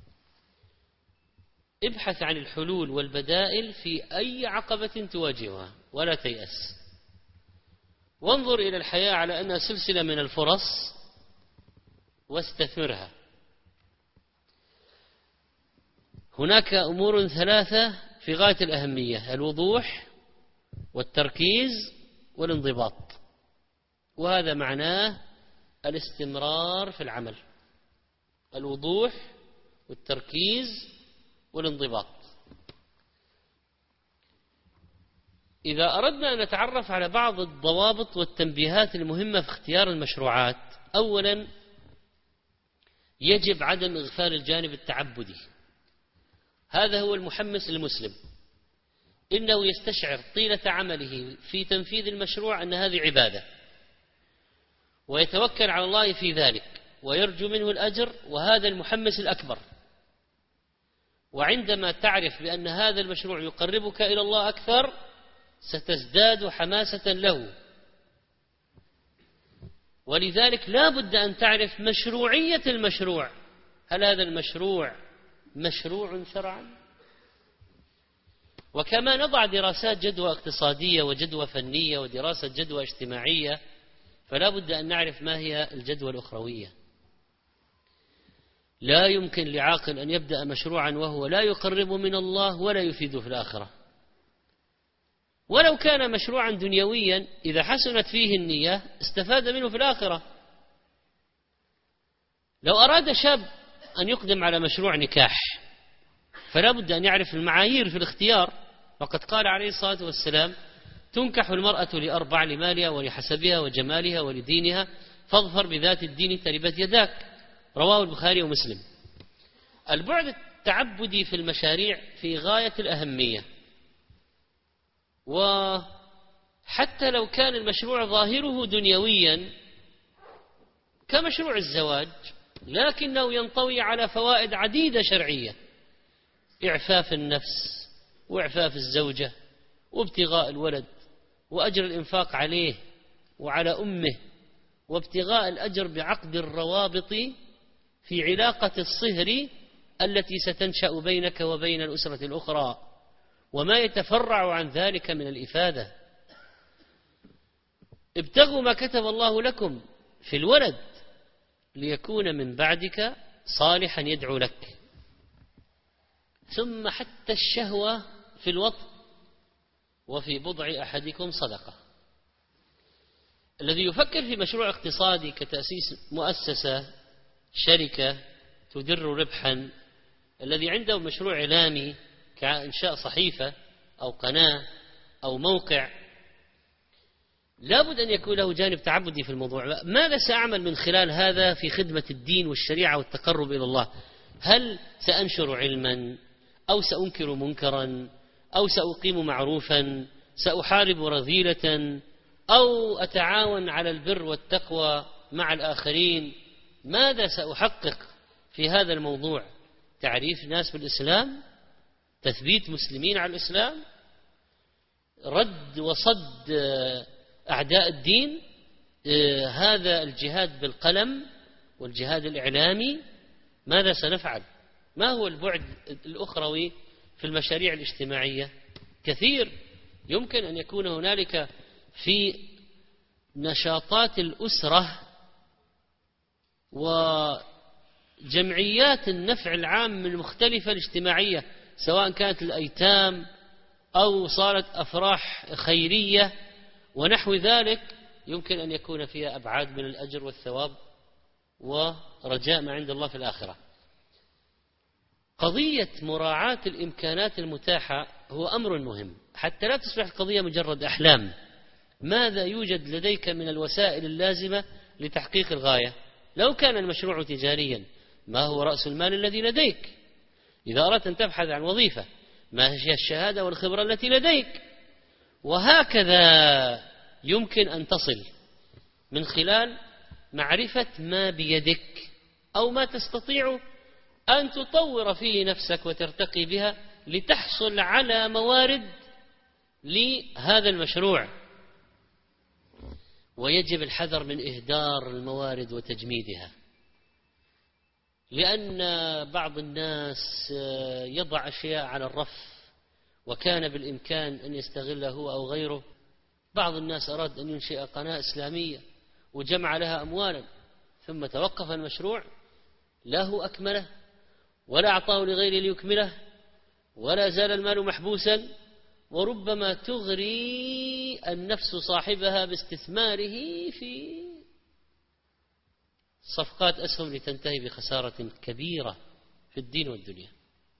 ابحث عن الحلول والبدائل في أي عقبة تواجهها ولا تيأس، وانظر إلى الحياة على أنها سلسلة من الفرص واستثمرها. هناك أمور ثلاثة في غاية الأهمية: الوضوح والتركيز والانضباط، وهذا معناه الاستمرار في العمل. الوضوح والتركيز والانضباط. إذا أردنا أن نتعرف على بعض الضوابط والتنبيهات المهمة في اختيار المشروعات، أولا يجب عدم إغفال الجانب التعبدي. هذا هو المحمس للمسلم، إنه يستشعر طيلة عمله في تنفيذ المشروع أن هذه عبادة، ويتوكل على الله في ذلك ويرجو منه الأجر، وهذا المحمس الأكبر. وعندما تعرف بأن هذا المشروع يقربك إلى الله أكثر ستزداد حماسة له. ولذلك لا بد أن تعرف مشروعية المشروع. هل هذا المشروع مشروع شرعا؟ وكما نضع دراسات جدوى اقتصادية وجدوى فنية ودراسة جدوى اجتماعية، فلا بد أن نعرف ما هي الجدوى الأخروية. لا يمكن لعاقل أن يبدأ مشروعا وهو لا يقرب من الله ولا يفيد في الآخرة. ولو كان مشروعا دنيويا إذا حسنت فيه النية استفاد منه في الآخرة. لو أراد شاب أن يقدم على مشروع نكاح فلا بد أن يعرف المعايير في الاختيار، وقد قال عليه الصلاة والسلام: تنكح المرأة لأربع: لمالها ولحسبها وجمالها ولدينها فاظفر بذات الدين تربت يداك، رواه البخاري ومسلم. البعد التعبدي في المشاريع في غاية الأهمية، وحتى لو كان المشروع ظاهره دنيويا كمشروع الزواج لكنه ينطوي على فوائد عديدة شرعية: إعفاف النفس وإعفاف الزوجة وابتغاء الولد وأجر الإنفاق عليه وعلى أمه وابتغاء الأجر بعقد الروابط في علاقة الصهر التي ستنشأ بينك وبين الأسرة الأخرى وما يتفرع عن ذلك من الإفادة. ابتغوا ما كتب الله لكم في الولد ليكون من بعدك صالحا يدعو لك. ثم حتى الشهوة في الوطن وفي بضع أحدكم صدقة. الذي يفكر في مشروع اقتصادي كتأسيس مؤسسة شركة تدر ربحا، الذي عنده مشروع إعلامي كإنشاء صحيفة أو قناة أو موقع، لابد أن يكون له جانب تعبدي في الموضوع. ماذا سأعمل من خلال هذا في خدمة الدين والشريعة والتقرب إلى الله؟ هل سأنشر علما أو سأنكر منكرا أو سأقيم معروفا، سأحارب رذيلة أو أتعاون على البر والتقوى مع الآخرين؟ ماذا سأحقق في هذا الموضوع؟ تعريف ناس بالإسلام، تثبيت مسلمين على الإسلام، رد وصد أعداء الدين، هذا الجهاد بالقلم والجهاد الإعلامي. ماذا سنفعل؟ ما هو البعد الأخروي في المشاريع الاجتماعية؟ كثير. يمكن أن يكون هنالك في نشاطات الأسرة وجمعيات النفع العام المختلفة الاجتماعية، سواء كانت الأيتام أو صارت أفراح خيرية ونحو ذلك، يمكن أن يكون فيها أبعاد من الأجر والثواب ورجاء ما عند الله في الآخرة. قضية مراعاة الإمكانات المتاحة هو أمر مهم حتى لا تصبح القضية مجرد أحلام. ماذا يوجد لديك من الوسائل اللازمة لتحقيق الغاية؟ لو كان المشروع تجاريا، ما هو رأس المال الذي لديك؟ إذا أردت أن تبحث عن وظيفة، ما هي الشهادة والخبرة التي لديك؟ وهكذا يمكن أن تصل من خلال معرفة ما بيدك أو ما تستطيع أن تطور فيه نفسك وترتقي بها لتحصل على موارد لهذا المشروع. ويجب الحذر من إهدار الموارد وتجميدها، لأن بعض الناس يضع أشياء على الرف وكان بالإمكان أن يستغله هو أو غيره. بعض الناس أراد أن ينشئ قناة إسلامية وجمع لها أموالا، ثم توقف المشروع، لا هو أكمله ولا أعطاه لغيره ليكمله، ولا زال المال محبوسا، وربما تغري النفس صاحبها باستثماره في صفقات أسهم لتنتهي بخسارة كبيرة في الدين والدنيا.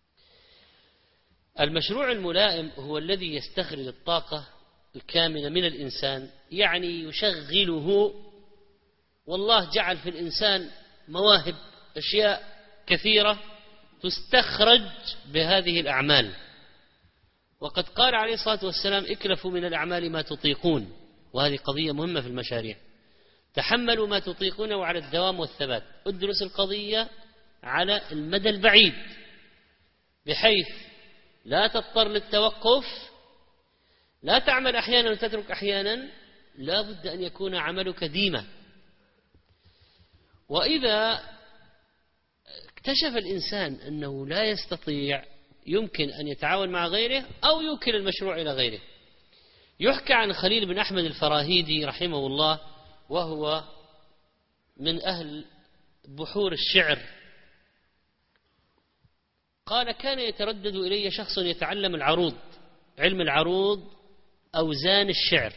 المشروع الملائم هو الذي يستخرج الطاقة الكامنة من الإنسان، يعني يشغله. والله جعل في الإنسان مواهب، أشياء كثيرة تستخرج بهذه الأعمال. وقد قال عليه الصلاة والسلام: اكلفوا من الأعمال ما تطيقون. وهذه قضية مهمة في المشاريع. تحملوا ما تطيقونه على الدوام والثبات. ادرس القضية على المدى البعيد، بحيث لا تضطر للتوقف، لا تعمل أحيانا وتترك أحيانا، لا بد أن يكون عملك ديمة. وإذا اكتشف الإنسان أنه لا يستطيع، يمكن أن يتعاون مع غيره أو يوكل المشروع إلى غيره. يحكى عن خليل بن أحمد الفراهيدي رحمه الله، وهو من أهل بحور الشعر، قال: كان يتردد إلي شخص يتعلم العروض، علم العروض أوزان الشعر،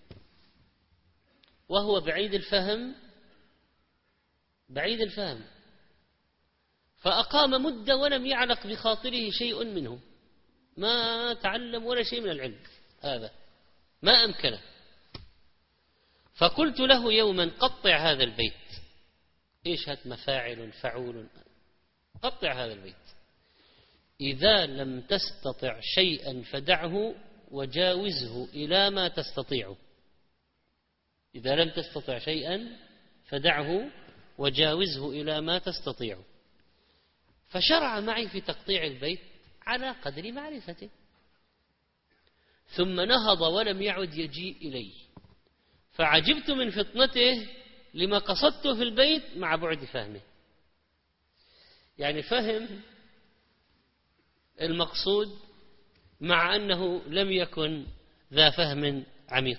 وهو بعيد الفهم بعيد الفهم فأقام مدة ولم يعلق بخاطره شيء منه، ما تعلم ولا شيء من العلم، هذا ما أمكنه. فقلت له يوما: قطع هذا البيت. إيش هات مفاعل فعول؟ قطع هذا البيت: إذا لم تستطع شيئا فدعه وجاوزه إلى ما تستطيع. إذا لم تستطع شيئا فدعه وجاوزه إلى ما تستطيع. فشرع معي في تقطيع البيت على قدر معرفته، ثم نهض ولم يعد يجيء إلي، فعجبت من فطنته لما قصدته في البيت مع بعد فهمه. يعني فهم المقصود مع أنه لم يكن ذا فهم عميق.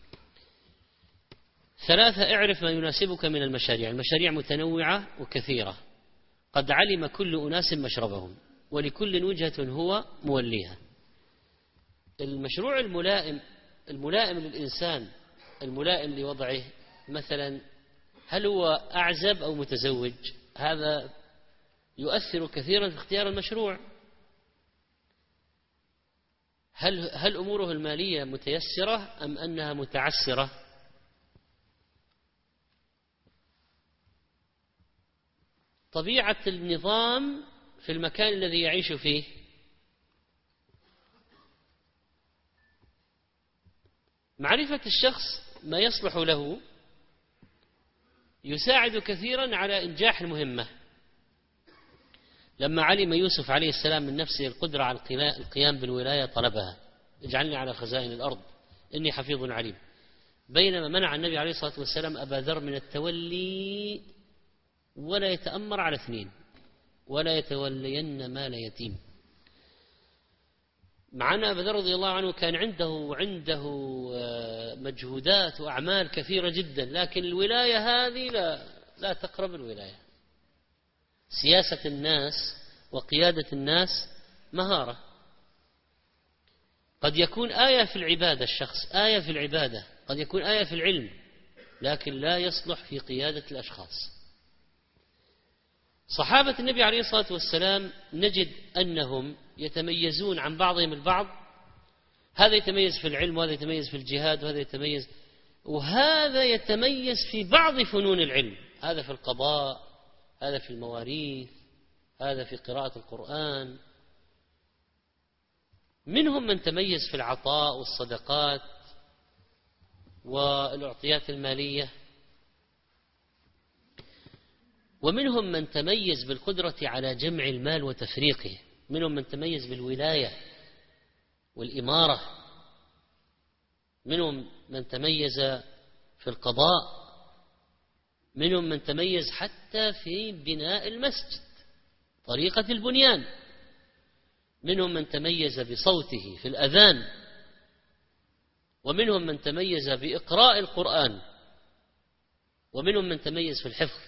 ثلاثة: اعرف ما يناسبك من المشاريع. المشاريع متنوعة وكثيرة، قد علم كل أناس مشربهم، ولكل وجهة هو موليها. المشروع الملائم الملائم للإنسان، الملائم لوضعه، مثلا هل هو أعزب أو متزوج؟ هذا يؤثر كثيرا في اختيار المشروع. هل هل أموره المالية متيسرة أم أنها متعسرة؟ طبيعة النظام في المكان الذي يعيش فيه، معرفة الشخص ما يصلح له يساعد كثيرا على إنجاح المهمة. لما علم يوسف عليه السلام من نفسه القدرة على القيام بالولاية طلبها: اجعلني على خزائن الأرض إني حفيظ عليم. بينما منع النبي عليه الصلاة والسلام أبا ذر من التولي ولا يتأمر على اثنين: ولا يتولين مال يتيم. معنا أبا ذر رضي الله عنه كان عنده عنده مجهودات وأعمال كثيرة جدا، لكن الولاية هذه لا لا تقرب الولاية. سياسة الناس وقيادة الناس مهارة. قد يكون آية في العبادة، الشخص آية في العبادة، قد يكون آية في العلم، لكن لا يصلح في قيادة الأشخاص. صحابة النبي عليه الصلاة والسلام نجد أنهم يتميزون عن بعضهم البعض، هذا يتميز في العلم وهذا يتميز في الجهاد وهذا يتميز وهذا يتميز في بعض فنون العلم، هذا في القضاء، هذا في المواريث، هذا في قراءة القرآن. منهم من تميز في العطاء والصدقات والأعطيات المالية، ومنهم من تميز بالقدرة على جمع المال وتفريقه، منهم من تميز بالولاية والإمارة، منهم من تميز في القضاء، منهم من تميز حتى في بناء المسجد، طريقة البنيان، منهم من تميز بصوته في الأذان، ومنهم من تميز بإقراء القرآن، ومنهم من تميز في الحفظ،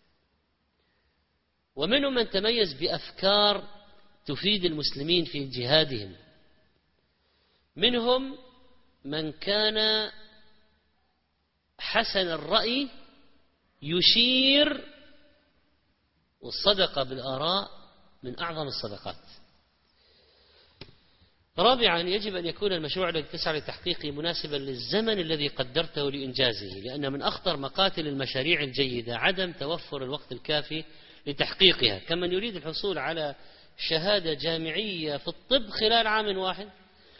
ومنهم من تميز بأفكار تفيد المسلمين في جهادهم، منهم من كان حسن الرأي يشير، والصدقة بالآراء من أعظم الصدقات. رابعا: يجب أن يكون المشروع الذي تسعى لتحقيقه مناسبا للزمن الذي قدرته لإنجازه، لأن من أخطر مقاتل المشاريع الجيدة عدم توفر الوقت الكافي لتحقيقها. كمن يريد الحصول على شهادة جامعية في الطب خلال عام واحد،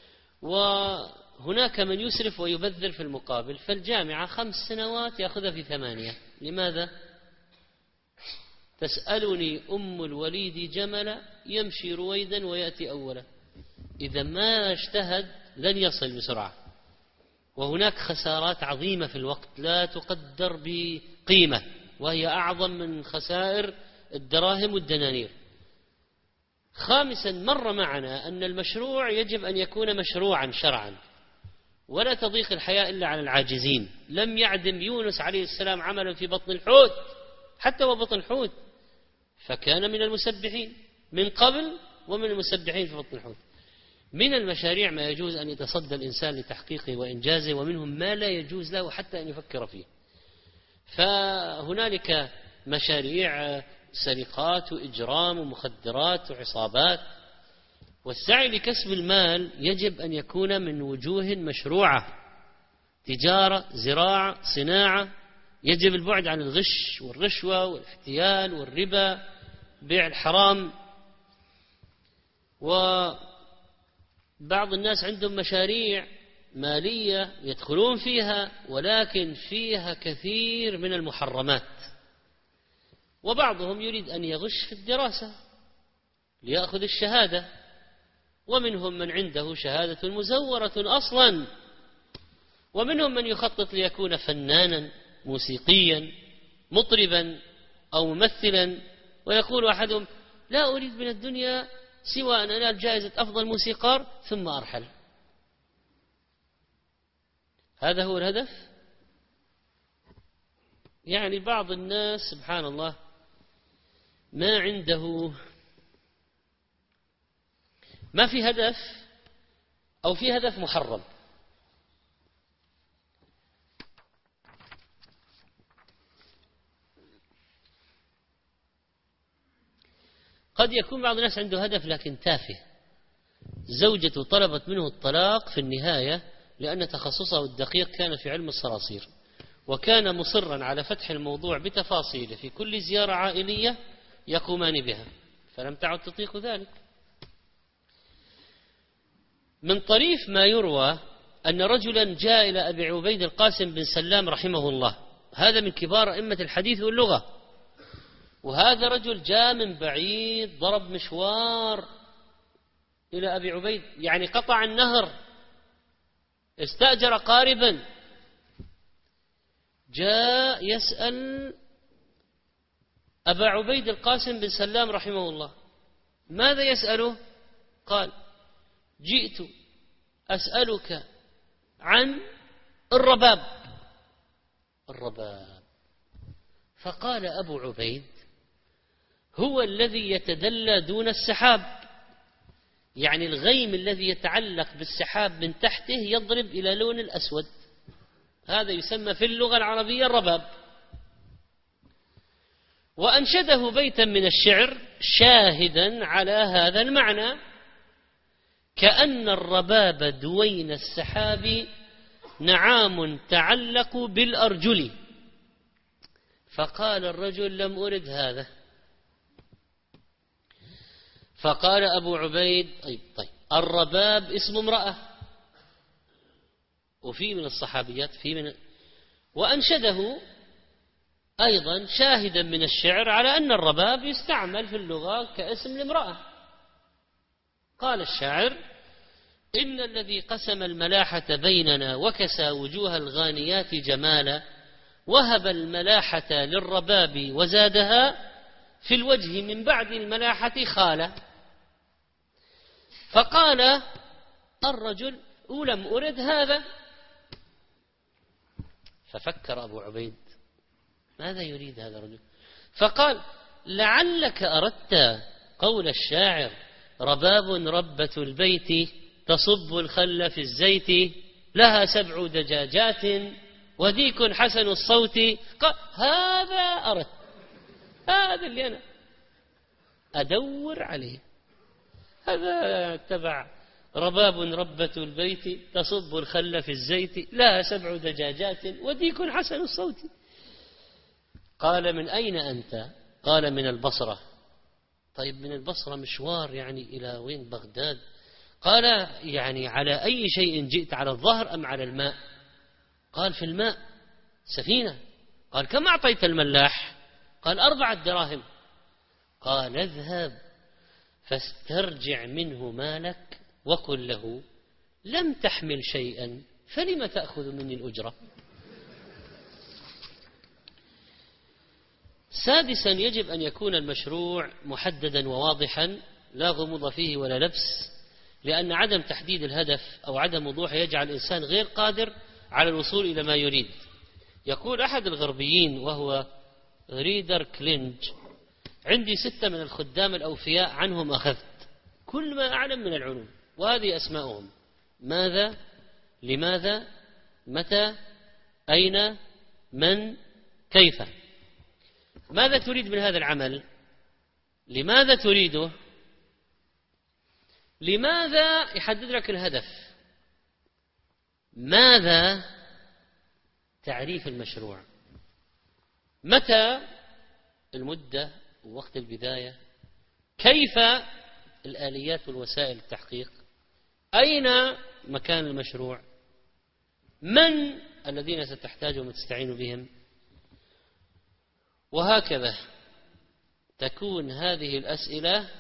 وهناك من يسرف ويبذر في المقابل، فالجامعة خمس سنوات يأخذها في ثمانية. لماذا؟ تسألني أم الوليد جملا يمشي رويدا ويأتي أولا. إذا ما اجتهد لن يصل بسرعة، وهناك خسارات عظيمة في الوقت لا تقدر بقيمة، وهي أعظم من خسائر الدراهم والدنانير. خامسا، مر معنا أن المشروع يجب أن يكون مشروعا شرعا، ولا تضيق الحياة إلا على العاجزين. لم يعدم يونس عليه السلام عملا في بطن الحوت، حتى وبطن الحوت، فكان من المسبحين من قبل ومن المسبحين في بطن الحوت. من المشاريع ما يجوز أن يتصدى الإنسان لتحقيقه وإنجازه، ومنهم ما لا يجوز له حتى أن يفكر فيه. فهنالك مشاريع سرقات وإجرام ومخدرات وعصابات، والسعي لكسب المال يجب أن يكون من وجوه مشروعة: تجارة، زراعة، صناعة. يجب البعد عن الغش والرشوة والاحتيال والربا، بيع الحرام. وبعض الناس عندهم مشاريع مالية يدخلون فيها، ولكن فيها كثير من المحرمات. وبعضهم يريد أن يغش في الدراسة ليأخذ الشهادة، ومنهم من عنده شهادة مزورة أصلا، ومنهم من يخطط ليكون فنانا موسيقيا مطربا أو ممثلا، ويقول أحدهم: لا أريد من الدنيا سوى أن أنال جائزة أفضل موسيقار ثم أرحل. هذا هو الهدف. يعني بعض الناس سبحان الله ما عنده ما في هدف، أو في هدف محرم. قد يكون بعض الناس عنده هدف لكن تافه. زوجته طلبت منه الطلاق في النهاية لأن تخصصه الدقيق كان في علم الصراصير، وكان مصرا على فتح الموضوع بتفاصيله في كل زيارة عائلية يقومان بها، فلم تعد تطيق ذلك. من طريف ما يروى أن رجلا جاء إلى أبي عبيد القاسم بن سلام رحمه الله، هذا من كبار أئمة الحديث واللغة، وهذا رجل جاء من بعيد، ضرب مشوار إلى أبي عبيد، يعني قطع النهر، استأجر قاربا، جاء يسأل أبا عبيد القاسم بن سلام رحمه الله. ماذا يسأله؟ قال: جئت أسألك عن الرباب. الرباب. فقال أبو عبيد: هو الذي يتدلى دون السحاب، يعني الغيم الذي يتعلق بالسحاب من تحته يضرب إلى لون الأسود، هذا يسمى في اللغة العربية الرباب. وأنشده بيتا من الشعر شاهدا على هذا المعنى: كأن الرباب دوين السحاب نعام تعلق بالأرجل. فقال الرجل: لم أرد هذا. فقال أبو عبيد: طيب طيب الرباب اسم امرأة، وفي من الصحابيات في من، وأنشده أيضا شاهدا من الشعر على أن الرباب يستعمل في اللغة كاسم لامرأة. قال الشاعر: إن الذي قسم الملاحة بيننا وكسى وجوه الغانيات جمالا، وهب الملاحة للرباب وزادها في الوجه من بعد الملاحة خالة. فقال الرجل: ولم أرد هذا. ففكر أبو عبيد: ماذا يريد هذا الرجل؟ فقال: لعلك أردت قول الشاعر: رباب ربة البيت تصب الخل في الزيت، لها سبع دجاجات وديك حسن الصوت. قال: هذا أردت، هذا اللي أنا أدور عليه، هذا تبع رباب ربة البيت تصب الخل في الزيت، لها سبع دجاجات وديك حسن الصوت. قال: من أين أنت؟ قال: من البصرة. طيب من البصرة مشوار يعني إلى وين؟ بغداد. قال: يعني على أي شيء جئت، على الظهر أم على الماء؟ قال: في الماء، سفينة. قال: كم أعطيت الملاح؟ قال: أربعة دراهم. قال اذهب فاسترجع منه مالك وقل له لم تحمل شيئا فلم تأخذ مني الأجرة. سادسا يجب أن يكون المشروع محددا وواضحا لا غموض فيه ولا لبس، لأن عدم تحديد الهدف أو عدم وضوحه يجعل الإنسان غير قادر على الوصول إلى ما يريد. يقول أحد الغربيين وهو ريدر كلينج عندي ستة من الخدام الأوفياء عنهم أخذت كل ما أعلم من العلوم، وهذه أسماؤهم: ماذا، لماذا، متى، أين، من، كيف. ماذا تريد من هذا العمل؟ لماذا تريده؟ لماذا يحدد لك الهدف؟ ماذا تعريف المشروع؟ متى المدة ووقت البداية؟ كيف الآليات والوسائل التحقيق؟ أين مكان المشروع؟ من الذين ستحتاجهم وتستعين بهم؟ وهكذا تكون هذه الأسئلة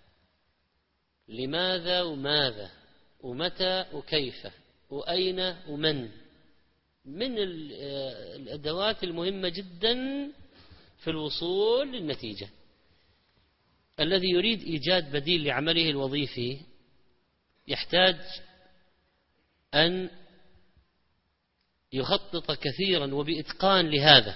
لماذا وماذا ومتى وكيف وأين ومن من الأدوات المهمة جدا في الوصول للنتيجة. الذي يريد إيجاد بديل لعمله الوظيفي يحتاج أن يخطط كثيرا وبإتقان لهذا،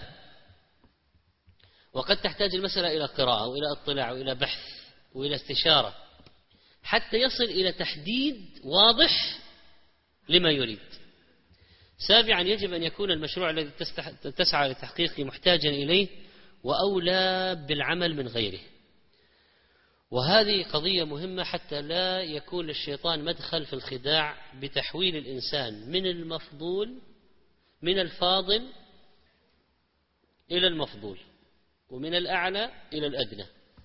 وقد تحتاج المسألة إلى قراءة وإلى اطلاع وإلى بحث وإلى استشارة حتى يصل إلى تحديد واضح لما يريد. سابعا يجب أن يكون المشروع الذي تسعى لتحقيقه محتاجا إليه وأولى بالعمل من غيره، وهذه قضية مهمة حتى لا يكون للشيطان مدخل في الخداع بتحويل الإنسان من المفضول من الفاضل إلى المفضول ومن الأعلى إلى الأدنى.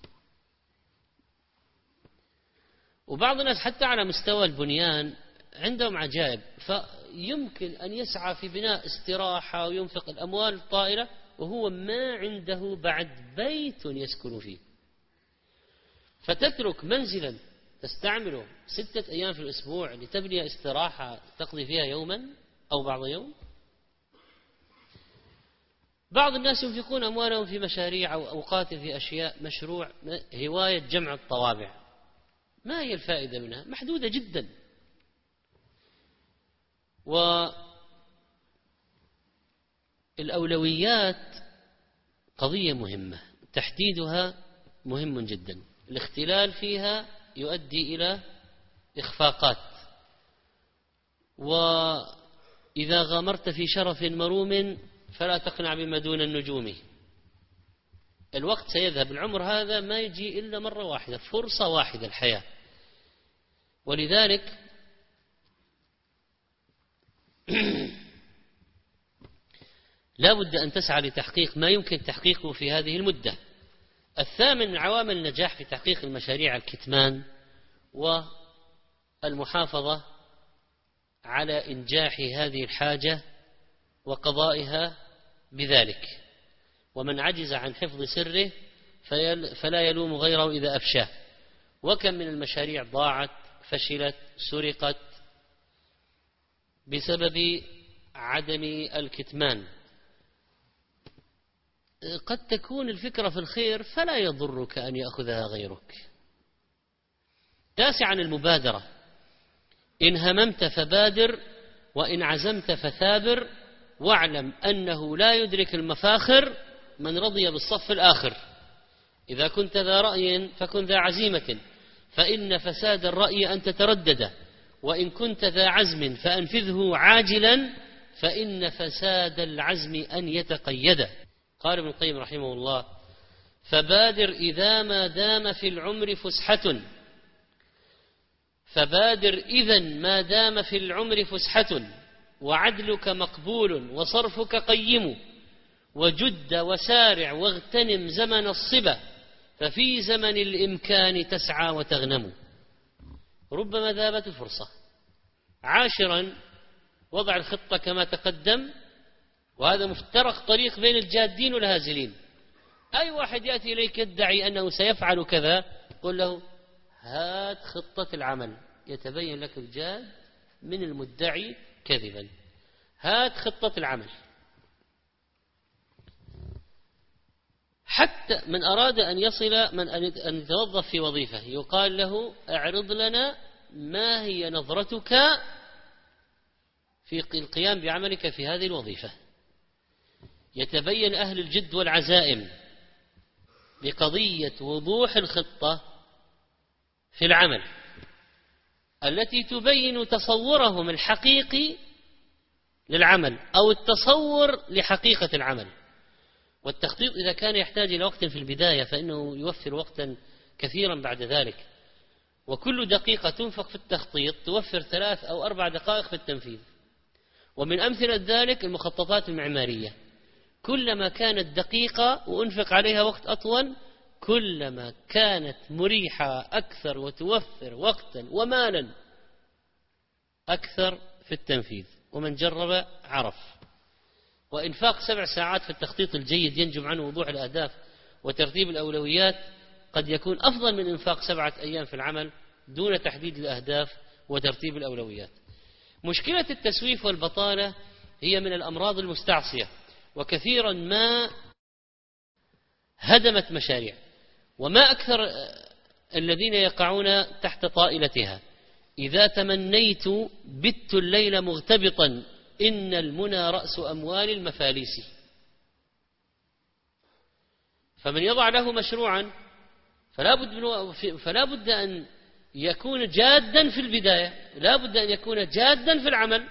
وبعض الناس حتى على مستوى البنيان عندهم عجائب، فيمكن أن يسعى في بناء استراحة وينفق الأموال الطائلة وهو ما عنده بعد بيت يسكن فيه، فتترك منزلا تستعمله ستة أيام في الأسبوع لتبني استراحة تقضي فيها يوما أو بعض يوم. بعض الناس ينفقون أموالهم في مشاريع أو أوقات في أشياء مشروع هواية جمع الطوابع، ما هي الفائدة منها؟ محدودة جدا. والأولويات قضية مهمة، تحديدها مهم جدا، الاختلال فيها يؤدي إلى إخفاقات. وإذا غامرت في شرف مروم فلا تقنع بما دون النجوم. الوقت سيذهب، العمر هذا ما يجي إلا مرة واحدة، فرصة واحدة الحياة. ولذلك لا بد أن تسعى لتحقيق ما يمكن تحقيقه في هذه المدة. الثامن من عوامل النجاح في تحقيق المشاريع الكتمان والمحافظة على إنجاح هذه الحاجة وقضائها بذلك، ومن عجز عن حفظ سره فلا يلوم غيره إذا أفشاه. وكم من المشاريع ضاعت، فشلت، سرقت بسبب عدم الكتمان. قد تكون الفكرة في الخير فلا يضرك أن يأخذها غيرك. تاسعا المبادرة، إن هممت فبادر وإن عزمت فثابر، واعلم أنه لا يدرك المفاخر من رضي بالصف الآخر. إذا كنت ذا رأي فكن ذا عزيمة، فإن فساد الرأي أن تتردد، وإن كنت ذا عزم فأنفذه عاجلا، فإن فساد العزم أن يتقيد. قال ابن القيم رحمه الله: فبادر إذا ما دام في العمر فسحة فبادر إذا ما دام في العمر فسحة وعدلك مقبول وصرفك قيم، وجد وسارع واغتنم زمن الصبا، ففي زمن الإمكان تسعى وتغنم. ربما ذابت الفرصة. عاشرا وضع الخطة كما تقدم، وهذا مفترق طريق بين الجادين والهازلين. أي واحد يأتي إليك يدعي أنه سيفعل كذا قل له هات خطة العمل، يتبين لك الجاد من المدعي كذبا. هات خطة العمل. حتى من أراد أن يصل من أن يتوظف في وظيفة يقال له اعرض لنا ما هي نظرتك في القيام بعملك في هذه الوظيفة. يتبين أهل الجد والعزائم بقضية وضوح الخطة في العمل التي تبين تصورهم الحقيقي للعمل أو التصور لحقيقة العمل. والتخطيط إذا كان يحتاج إلى وقت في البداية فإنه يوفر وقتا كثيرا بعد ذلك، وكل دقيقة تنفق في التخطيط توفر ثلاث أو أربع دقائق في التنفيذ. ومن أمثلة ذلك المخططات المعمارية، كلما كانت دقيقة وأنفق عليها وقت أطول كلما كانت مريحة أكثر وتوفر وقتا ومالا أكثر في التنفيذ. ومن جرب عرف. وإنفاق سبع ساعات في التخطيط الجيد ينجم عنه وضوح الأهداف وترتيب الأولويات قد يكون أفضل من إنفاق سبعة أيام في العمل دون تحديد الأهداف وترتيب الأولويات. مشكلة التسويف والبطالة هي من الأمراض المستعصية، وكثيرا ما هدمت مشاريع، وما أكثر الذين يقعون تحت طائلتها. إذا تمنيت بت الليل مغتبطا إن المنى رأس أموال المفاليس. فمن يضع له مشروعا فلا بد, من فلا بد أن يكون جادا في البداية، لا بد أن يكون جادا في العمل.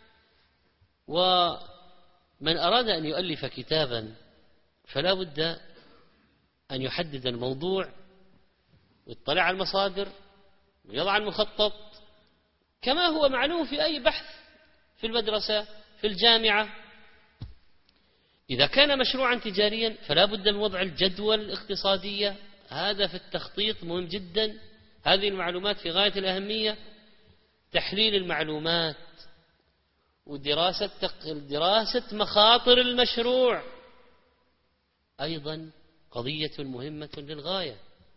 ومن أراد أن يؤلف كتابا فلا بد أن يحدد الموضوع ويطلع على المصادر ويضع المخطط كما هو معلوم في أي بحث في المدرسة في الجامعة. إذا كان مشروعا تجاريا فلا بد من وضع الجدول الاقتصادية، هذا في التخطيط مهم جدا. هذه المعلومات في غاية الأهمية. تحليل المعلومات ودراسة دراسة مخاطر المشروع أيضا قضية مهمة للغاية.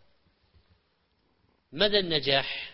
مدى النجاح،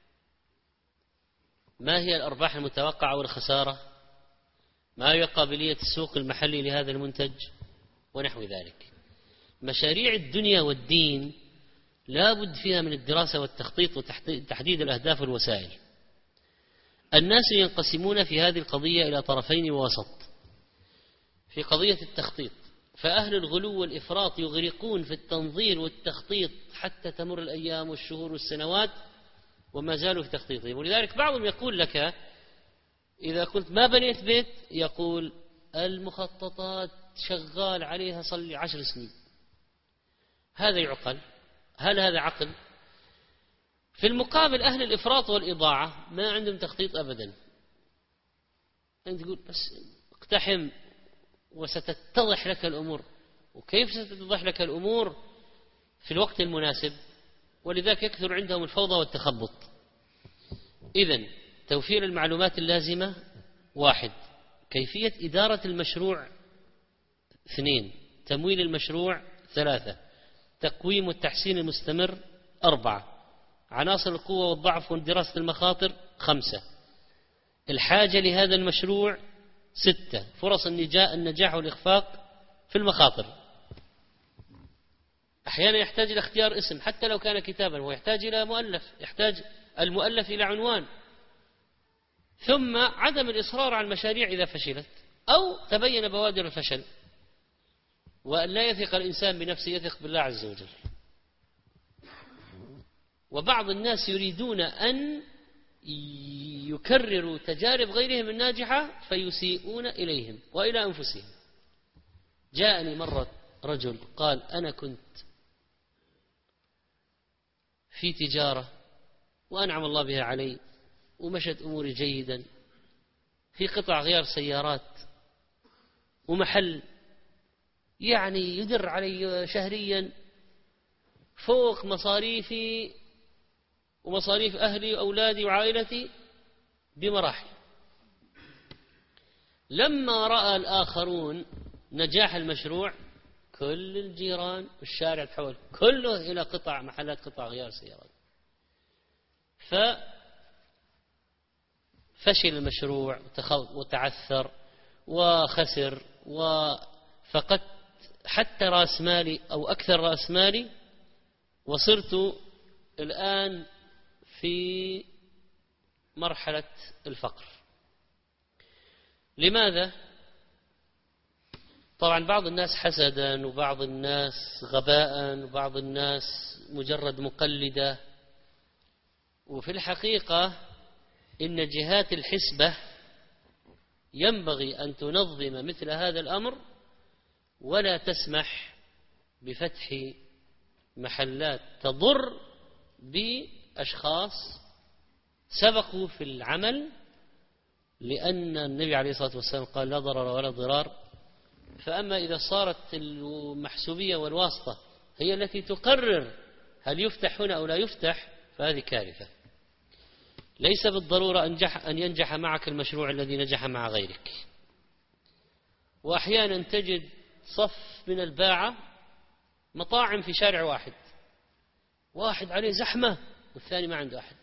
ما هي الأرباح المتوقعة والخسارة، ما هي قابلية السوق المحلي لهذا المنتج ونحو ذلك. مشاريع الدنيا والدين لا بد فيها من الدراسة والتخطيط وتحديد الأهداف والوسائل. الناس ينقسمون في هذه القضية إلى طرفين ووسط. في قضية التخطيط فأهل الغلو والإفراط يغرقون في التنظير والتخطيط حتى تمر الأيام والشهور والسنوات وما زالوا في تخطيطهم. ولذلك بعضهم يقول لك إذا قلت ما بنيت بيت يقول المخططات شغال عليها صار لي عشر سنين. هذا يعقل؟ هل هذا عقل؟ في المقابل أهل الإفراط والإضاعة ما عندهم تخطيط أبدا. أنت تقول بس اقتحم وستتضح لك الأمور. وكيف ستتضح لك الأمور؟ في الوقت المناسب. ولذلك يكثر عندهم الفوضى والتخبط. إذن توفير المعلومات اللازمة واحد، كيفية إدارة المشروع اثنين، تمويل المشروع ثلاثة، تقويم والتحسين المستمر أربعة، عناصر القوة والضعف ودراسة المخاطر خمسة، الحاجة لهذا المشروع ستة، فرص النجاح والإخفاق في المخاطر. أحيانا يحتاج إلى اختيار اسم حتى لو كان كتابا، ويحتاج إلى مؤلف، يحتاج المؤلف إلى عنوان. ثم عدم الإصرار على المشاريع إذا فشلت أو تبين بوادر الفشل. وأن لا يثق الإنسان بنفسه، يثق بالله عز وجل. وبعض الناس يريدون أن يكرروا تجارب غيرهم الناجحة فيسيئون إليهم وإلى أنفسهم. جاءني مرة رجل قال أنا كنت في تجارة وأنعم الله بها علي ومشت أموري جيدا في قطع غيار سيارات ومحل يعني يدر علي شهريا فوق مصاريفي ومصاريف أهلي وأولادي وعائلتي بمراحل. لما رأى الآخرون نجاح المشروع كل الجيران والشارع تحول كله إلى قطع محلات قطع غيار سيارات. ففشل المشروع وتعثر وخسر وفقدت حتى رأس مالي أو أكثر رأس مالي، وصرت الآن في مرحلة الفقر. لماذا؟ طبعا بعض الناس حسدا، وبعض الناس غباء، وبعض الناس مجرد مقلدة. وفي الحقيقة إن جهات الحسبة ينبغي أن تنظم مثل هذا الأمر، ولا تسمح بفتح محلات تضر بأشخاص سبقوا في العمل، لأن النبي عليه الصلاة والسلام قال لا ضرر ولا ضرار. فأما إذا صارت المحسوبية والواسطة هي التي تقرر هل يفتح هنا أو لا يفتح، فهذه كارثة. ليس بالضرورة أن ينجح معك المشروع الذي نجح مع غيرك. وأحيانا تجد صف من الباعة مطاعم في شارع واحد، واحد عليه زحمة والثاني ما عنده أحد.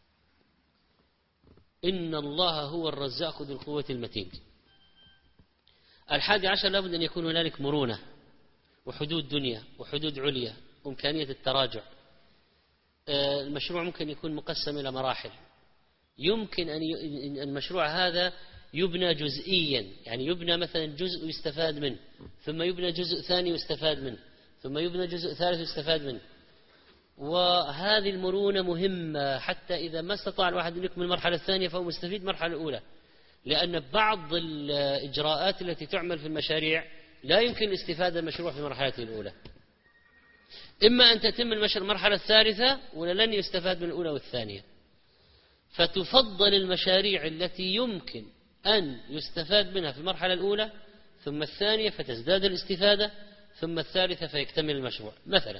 إن الله هو الرزاق ذو القوة المتين. الحادي عشر لابد أن يكون هنالك مرونة وحدود دنيا وحدود عليا وإمكانية التراجع. المشروع ممكن يكون مقسم إلى مراحل. يمكن أن المشروع هذا يبنى جزئيا، يعني يبنى مثلا جزء يستفاد منه، ثم يبنى جزء ثاني يستفاد منه، ثم يبنى جزء ثالث يستفاد منه. وهذه المرونة مهمة، حتى إذا ما استطاع الواحد أن يكمل المرحلة الثانية فهو مستفيد المرحلة الأولى. لأن بعض الإجراءات التي تعمل في المشاريع لا يمكن الاستفادة المشروع في مرحلته الأولى. إما أن تتم المرحلة الثالثة ولا لن يستفاد من الأولى والثانية. فتفضل المشاريع التي يمكن أن يستفاد منها في المرحلة الأولى، ثم الثانية فتزداد الاستفادة، ثم الثالثة فيكتمل المشروع. مثلا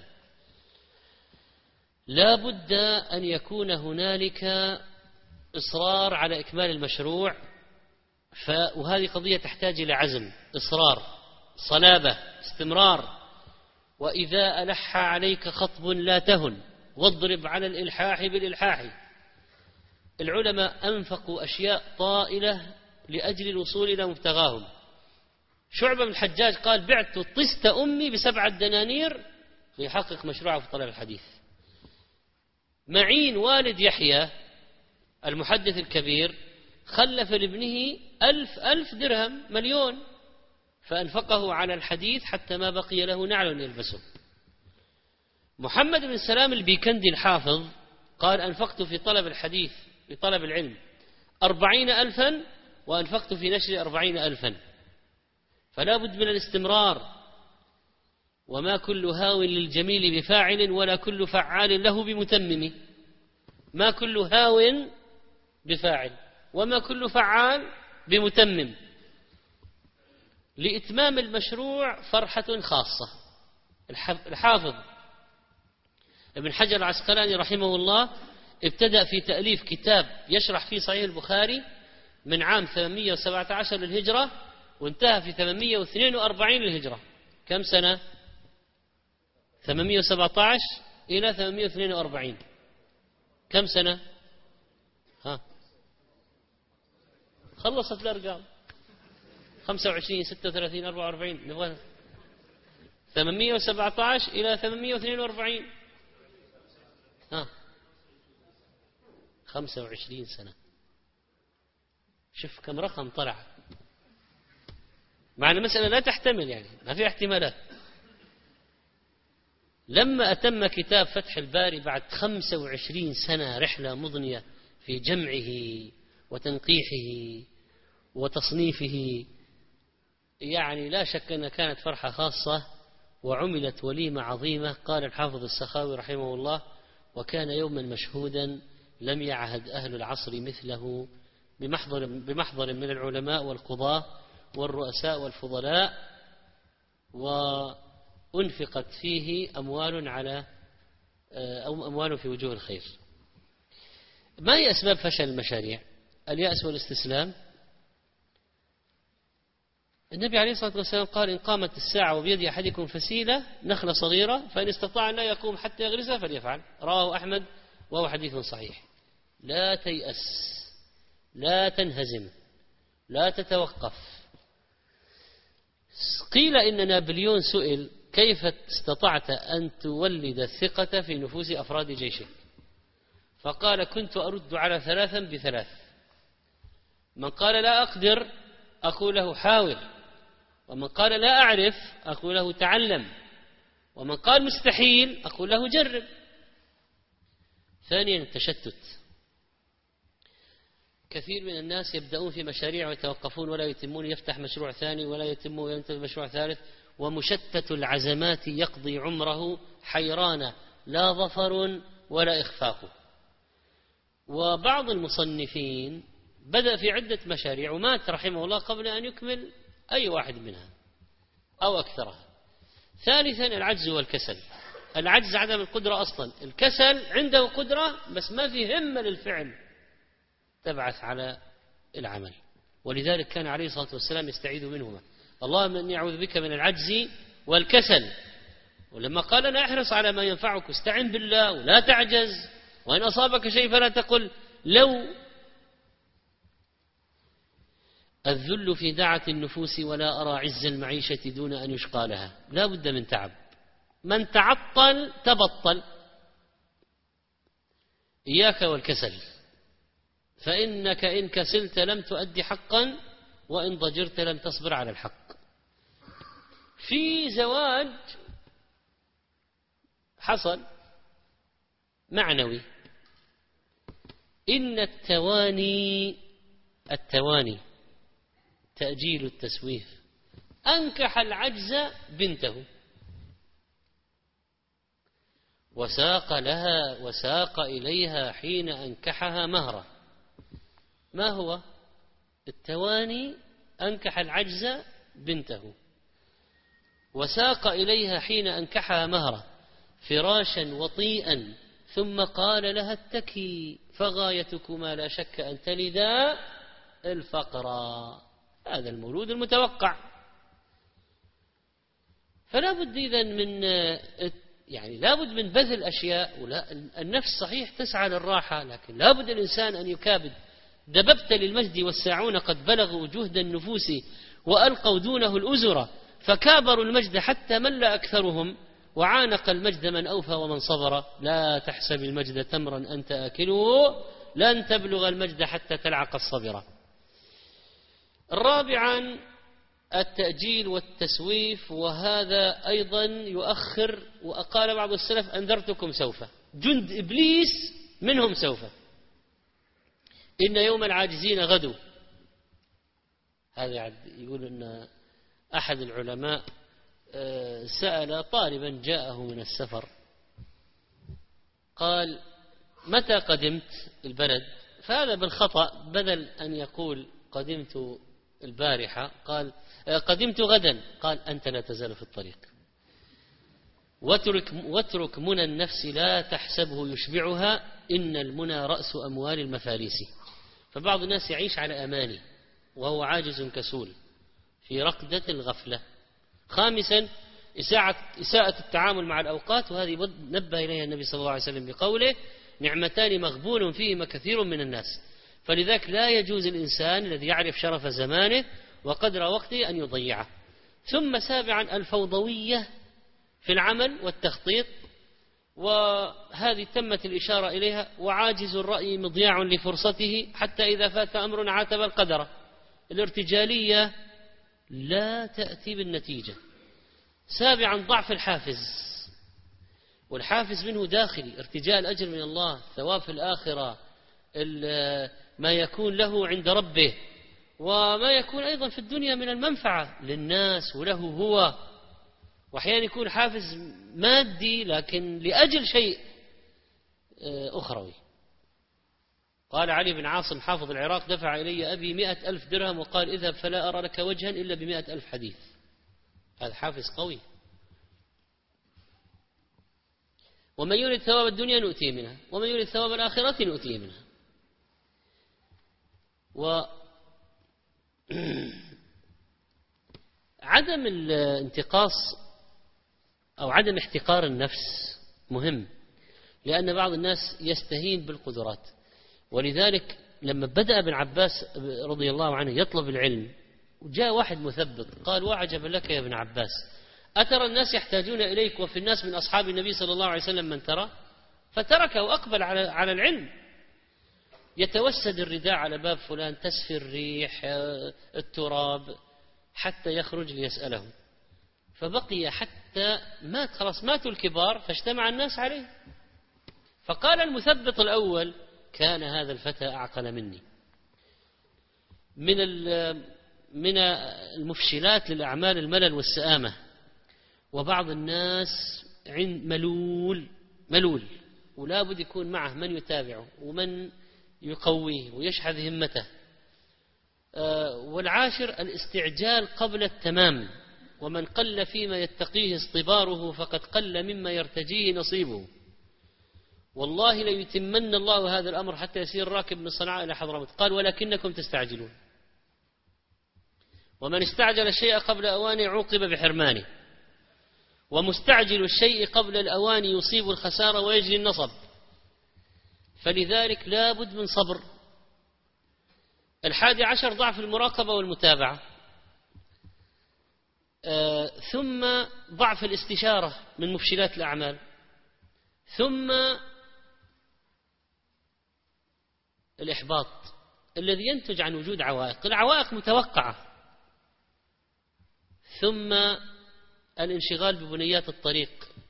لا بد أن يكون هنالك إصرار على إكمال المشروع، وهذه قضية تحتاج إلى عزم، إصرار، صلابة، استمرار. وإذا ألح عليك خطب لا تهن واضرب على الإلحاح بالإلحاح. العلماء أنفقوا أشياء طائلة لأجل الوصول إلى مبتغاهم. شعبة بن الحجاج قال بعت طست أمي بسبعة دنانير ليحقق مشروعه في طلب الحديث. معين والد يحيى المحدث الكبير خلف لابنه ألف ألف درهم، مليون، فأنفقه على الحديث حتى ما بقي له نعل يلبسه. محمد بن سلام البيكندي الحافظ قال أنفقت في طلب الحديث في طلب العلم أربعين ألفا وأنفقت في نشر أربعين ألفا. فلا بد من الاستمرار. وما كل هاو للجميل بفاعل ولا كل فعال له بمتمم. ما كل هاو بفاعل وما كل فعال بمتمم. لإتمام المشروع فرحة خاصة. الحافظ ابن حجر العسقلاني رحمه الله ابتدأ في تأليف كتاب يشرح فيه صحيح البخاري من عام ثمانمئة وسبعة عشر للهجرة، وانتهى في ثمانمئة واثنين وأربعين للهجرة. كم سنة؟ ثمانمئة وسبعة عشر إلى ثمانمئة واثنين وأربعين. كم سنة؟ ها خلصت الأرقام. خمسة وعشرين، ستة وثلاثين، أربعة وأربعين. نبغى ثمانمئة وسبعة عشر إلى ثمانمئة واثنين وأربعين. ها خمسة وعشرين سنة. شوف كم رقم طلع. مع المسألة لا تحتمل، يعني ما في احتمالات. لما أتم كتاب فتح الباري بعد خمسة وعشرين سنة رحلة مضنية في جمعه وتنقيحه وتصنيفه، يعني لا شك أنها كانت فرحة خاصة وعملت وليمة عظيمة. قال الحافظ السخاوي رحمه الله وكان يوما مشهودا لم يعهد أهل العصر مثله بمحضر, بمحضر من العلماء والقضاة والرؤساء والفضلاء، وأنفقت فيه أموال على أو أموال في وجوه الخير. ما هي أسباب فشل المشاريع؟ اليأس والاستسلام، النبي عليه الصلاة والسلام قال إن قامت الساعة وبيد أحدكم فسيلة نخلة صغيرة فإن استطاع أن لا يقوم حتى يغرسها فليفعل، رواه أحمد وهو حديث صحيح. لا تيأس، لا تنهزم، لا تتوقف. قيل إن نابليون سئل كيف استطعت أن تولد الثقة في نفوس أفراد جيشك؟ فقال كنت أرد على ثلاثا بثلاث، من قال لا أقدر أقول له حاول، ومن قال لا أعرف أقول له تعلم، ومن قال مستحيل أقول له جرب. ثانيا التشتت، كثير من الناس يبدأون في مشاريع ويتوقفون ولا يتمون، يفتح مشروع ثاني ولا يتم وينتهي مشروع ثالث، ومشتت العزمات يقضي عمره حيران لا ظفر ولا إخفاق. وبعض المصنفين بدأ في عدة مشاريع ومات رحمه الله قبل أن يكمل أي واحد منها أو أكثرها. ثالثا العجز والكسل، العجز عدم القدرة أصلا، الكسل عنده قدرة بس ما في همة للفعل تبعث على العمل. ولذلك كان عليه الصلاة والسلام يستعيذ منهما، اللهم إني أعوذ بك من العجز والكسل. ولما قال أنا احرص على ما ينفعك واستعن بالله ولا تعجز، وإن أصابك شيء فلا تقل لو. الذل في دعة النفوس ولا أرى عز المعيشة دون أن يشقى لها، لا بد من تعب، من تعطل تبطل. إياك والكسل، فإنك إن كسلت لم تؤدي حقا، وإن ضجرت لم تصبر على الحق. في زواج حصل معنوي، إن التواني التواني تأجيل التسويف أنكح العجز بنته وساق لها وساق إليها حين أنكحها مهرا. ما هو التواني؟ أنكح العجز بنته وساق إليها حين أنكحها مهرا فراشا وطيئا، ثم قال لها اتكي فغايتكما لا شك أن تلدا الفقرا. هذا المولود المتوقع. فلا بد إذن من يعني لا بد من بذل أشياء. ولا النفس صحيح تسعى للراحة، لكن لا بد الإنسان أن يكابد. دببت للمجد والساعون قد بلغوا جهد النفوس وألقوا دونه الأزرة، فكابروا المجد حتى مل أكثرهم، وعانق المجد من أوفى ومن صبر. لا تحسب المجد تمرا أنت آكله، لن تبلغ المجد حتى تلعق الصبرة. رابعا التأجيل والتسويف، وهذا أيضا يؤخر. وقال بعض السلف أنذرتكم سوف، جند إبليس منهم سوف، إن يوم العاجزين غدو. هذا يقول أن أحد العلماء سأل طالبا جاءه من السفر، قال متى قدمت البلد؟ فهذا بالخطأ بدل أن يقول قدمت البارحة قال قدمت غدا، قال أنت لا تزال في الطريق. واترك, واترك منى النفس لا تحسبه يشبعها، إن المنى رأس أموال المفاليس. فبعض الناس يعيش على أماني وهو عاجز كسول في رقدة الغفلة. خامسا إساءة التعامل مع الأوقات، وهذه نبه إليها النبي صلى الله عليه وسلم بقوله نعمتان مغبون فيهما كثير من الناس. فلذلك لا يجوز الإنسان الذي يعرف شرف زمانه وقدر وقته أن يضيعه. ثم سابعا الفوضوية في العمل والتخطيط، وهذه تمت الإشارة إليها. وعاجز الرأي مضياع لفرصته، حتى إذا فات أمر عاتب القدر. الارتجالية لا تأتي بالنتيجة. سابعا ضعف الحافز، والحافز منه داخلي، ارتجاء الأجر من الله، ثواب في الآخرة، ما يكون له عند ربه، وما يكون أيضا في الدنيا من المنفعة للناس وله هو. وأحيانا يكون حافز مادي لكن لأجل شيء أخروي. قال علي بن عاصم حافظ العراق دفع إلي أبي مئة ألف درهم وقال اذهب فلا أرى لك وجها إلا بمئة ألف حديث. هذا حافز قوي. ومن يريد ثواب الدنيا نؤتيه منها، ومن يريد ثواب الآخرة نؤتيه منها. و عدم الانتقاص أو عدم احتقار النفس مهم، لأن بعض الناس يستهين بالقدرات. ولذلك لما بدأ ابن عباس رضي الله عنه يطلب العلم وجاء واحد مثبط قال: وعجبا لك يا ابن عباس، أترى الناس يحتاجون إليك وفي الناس من أصحاب النبي صلى الله عليه وسلم من ترى؟ فتركه وأقبل على على العلم. يتوسد الرداء على باب فلان، تسفي الريح التراب حتى يخرج ليسأله، فبقي حتى مات، خلاص ماتوا الكبار فاجتمع الناس عليه. فقال المثبط الأول: كان هذا الفتى أعقل مني. من من المفشلات للأعمال الملل والسآمة، وبعض الناس عند ملول ملول ولا بد يكون معه من يتابعه ومن يقويه ويشحذ همته. والعاشر الاستعجال قبل التمام، ومن قل فيما يتقيه اصطباره فقد قل مما يرتجيه نصيبه. والله ليتمن الله هذا الأمر حتى يسير راكب من صنعاء إلى حضرموت. قال: ولكنكم تستعجلون، ومن استعجل الشيء قبل أوانه عوقب بحرمانه، ومستعجل الشيء قبل الأوان يصيب الخسارة ويجري النصب. فلذلك لا بد من صبر. الحادي عشر ضعف المراقبة والمتابعة، آه ثم ضعف الاستشارة من مفشلات الأعمال، ثم الإحباط الذي ينتج عن وجود عوائق، العوائق متوقعة، ثم الانشغال ببنيات الطريق،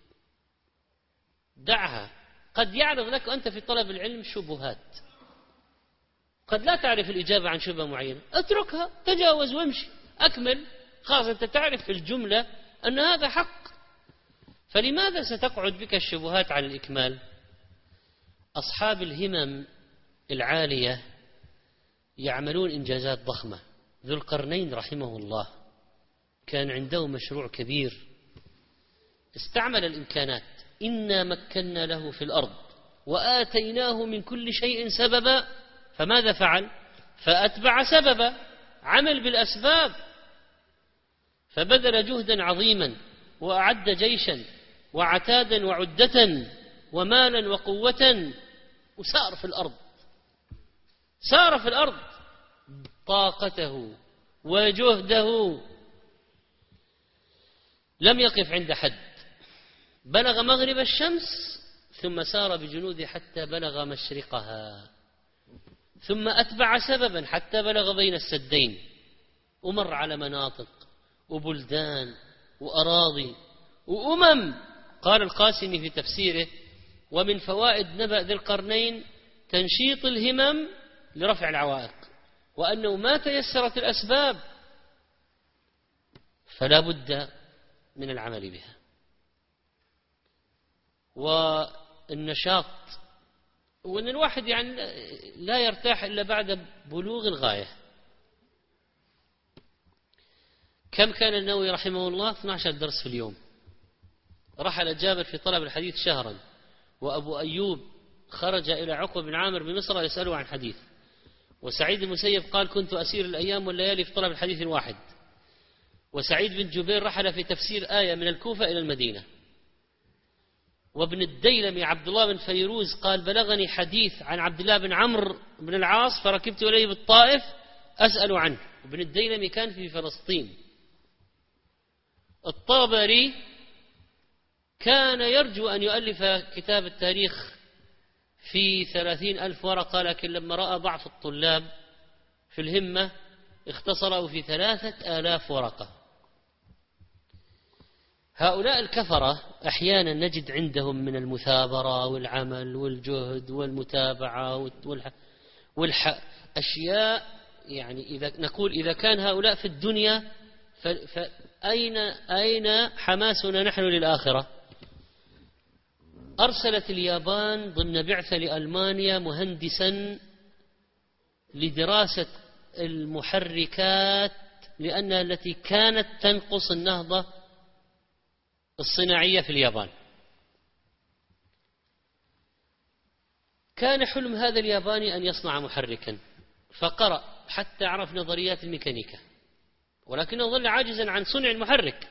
دعها. قد يعرض لك أنت في طلب العلم شبهات، قد لا تعرف الإجابة عن شبهة معينة، اتركها، تجاوز وامشي، أكمل، خلاص أنت تعرف في الجملة أن هذا حق، فلماذا ستقعد بك الشبهات على الإكمال؟ أصحاب الهمم العالية يعملون إنجازات ضخمة. ذو القرنين رحمه الله كان عنده مشروع كبير، استعمل الإمكانات. إنا مكنا له في الأرض وآتيناه من كل شيء سببا، فماذا فعل؟ فأتبع سببا، عمل بالأسباب، فبذل جهدا عظيما وأعد جيشا وعتادا وعدة ومالا وقوة، وسار في الأرض، سار في الأرض طاقته وجهده، لم يقف عند حد. بلغ مغرب الشمس ثم سار بجنوده حتى بلغ مشرقها، ثم أتبع سببا حتى بلغ بين السدين، ومر على مناطق وبلدان وأراضي وأمم. قال القاسمي في تفسيره: ومن فوائد نبأ ذي القرنين تنشيط الهمم لرفع العوائق، وأنه ما تيسرت الأسباب فلا بد من العمل بها. والنشاط، وأن الواحد يعني لا يرتاح إلا بعد بلوغ الغاية. كم كان النووي رحمه الله؟ اثني عشر درس في اليوم. رحل جابر في طلب الحديث شهرا، وأبو أيوب خرج إلى عقبة بن عامر بمصر يسأله عن حديث، وسعيد المسيب قال: كنت أسير الأيام والليالي في طلب الحديث الواحد، وسعيد بن جبير رحل في تفسير آية من الكوفة إلى المدينة، وابن الديلمي عبد الله بن فيروز قال: بلغني حديث عن عبد الله بن عمرو بن العاص فركبت إليه بالطائف أسأل عنه. ابن الديلمي كان في فلسطين. الطابري كان يرجو أن يؤلف كتاب التاريخ في ثلاثين ألف ورقة، لكن لما رأى ضعف الطلاب في الهمة اختصره في ثلاثة آلاف ورقة. هؤلاء الكفرة أحيانا نجد عندهم من المثابرة والعمل والجهد والمتابعة والح... والح... أشياء، يعني إذا نقول إذا كان هؤلاء في الدنيا ف... فأين أين حماسنا نحن للآخرة؟ أرسلت اليابان ضمن بعثة لألمانيا مهندسا لدراسة المحركات، لأنها التي كانت تنقص النهضة الصناعية في اليابان. كان حلم هذا الياباني أن يصنع محركا، فقرأ حتى عرف نظريات الميكانيكا، ولكنه ظل عاجزا عن صنع المحرك،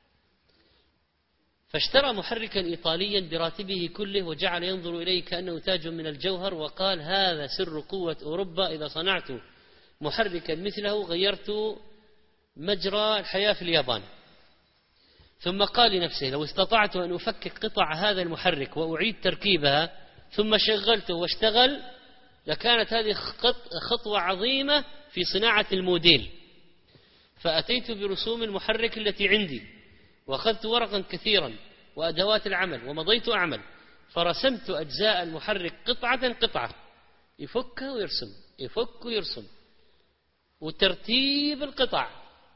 فاشترى محركا إيطاليا براتبه كله وجعل ينظر إليه كأنه تاج من الجوهر، وقال: هذا سر قوة أوروبا، إذا صنعت محركا مثله غيرت مجرى الحياة في اليابان. ثم قال لنفسه: لو استطعت أن أفكك قطع هذا المحرك وأعيد تركيبها ثم شغلته واشتغل لكانت هذه خطوة عظيمة في صناعة الموديل. فأتيت برسوم المحرك التي عندي، وأخذت ورقا كثيرا وأدوات العمل ومضيت أعمل، فرسمت أجزاء المحرك قطعة قطعة، يفك ويرسم يفك ويرسم، وترتيب القطع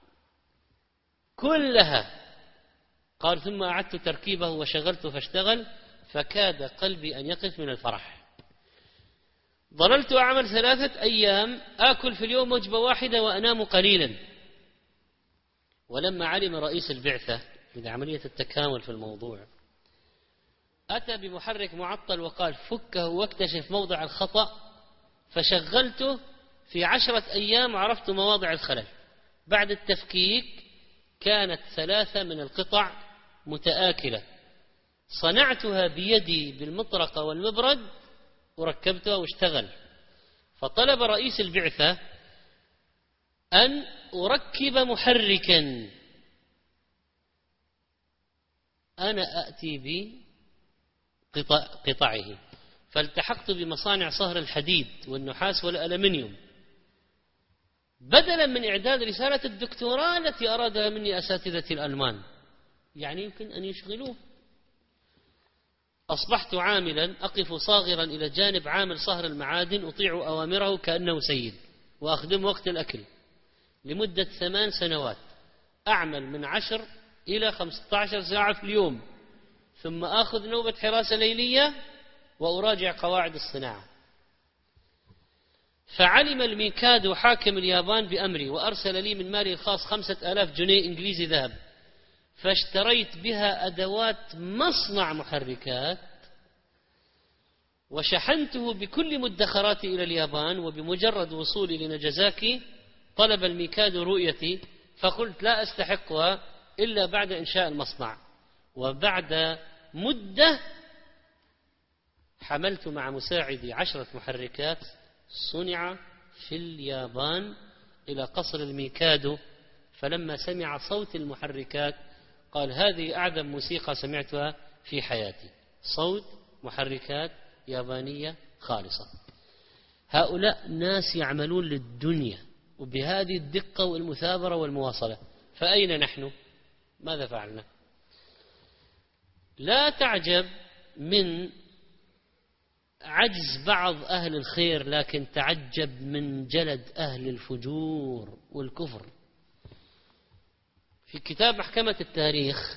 كلها. قال: ثم أعدت تركيبه وشغلته فاشتغل، فكاد قلبي أن يقف من الفرح. ظللت أعمل ثلاثة أيام، آكل في اليوم وجبة واحدة وأنام قليلا. ولما علم رئيس البعثة من عملية التكامل في الموضوع، أتى بمحرك معطل وقال: فكه واكتشف موضع الخطأ. فشغلته في عشرة أيام وعرفت مواضع الخلل. بعد التفكيك كانت ثلاثة من القطع متآكلة، صنعتها بيدي بالمطرقة والمبرد وركبتها واشتغل. فطلب رئيس البعثة أن أركب محركا أنا أتي بقطعه، فالتحقت بمصانع صهر الحديد والنحاس والألمنيوم، بدلا من إعداد رسالة الدكتوراه التي أرادها مني أساتذتي الألمان، يعني يمكن أن يشغلوه. أصبحت عاملا أقف صاغرا إلى جانب عامل صهر المعادن، أطيع أوامره كأنه سيد، وأخدم وقت الأكل لمدة ثمان سنوات، أعمل من عشر إلى خمسة عشر ساعة في اليوم، ثم آخذ نوبة حراسة ليلية وأراجع قواعد الصناعة. فعلم الميكادو حاكم اليابان بأمري، وأرسل لي من مالي الخاص خمسة آلاف جنيه إنجليزي ذهب، فاشتريت بها أدوات مصنع محركات وشحنته بكل مدخراتي إلى اليابان. وبمجرد وصولي لناجازاكي طلب الميكادو رؤيتي، فقلت: لا أستحقها إلا بعد إنشاء المصنع. وبعد مدة حملت مع مساعدي عشرة محركات صنع في اليابان إلى قصر الميكادو. فلما سمع صوت المحركات قال: هذه أعذب موسيقى سمعتها في حياتي، صوت محركات يابانية خالصة. هؤلاء ناس يعملون للدنيا وبهذه الدقة والمثابرة والمواصلة، فأين نحن؟ ماذا فعلنا؟ لا تعجب من عجز بعض أهل الخير، لكن تعجب من جلد أهل الفجور والكفر. في كتاب محكمة التاريخ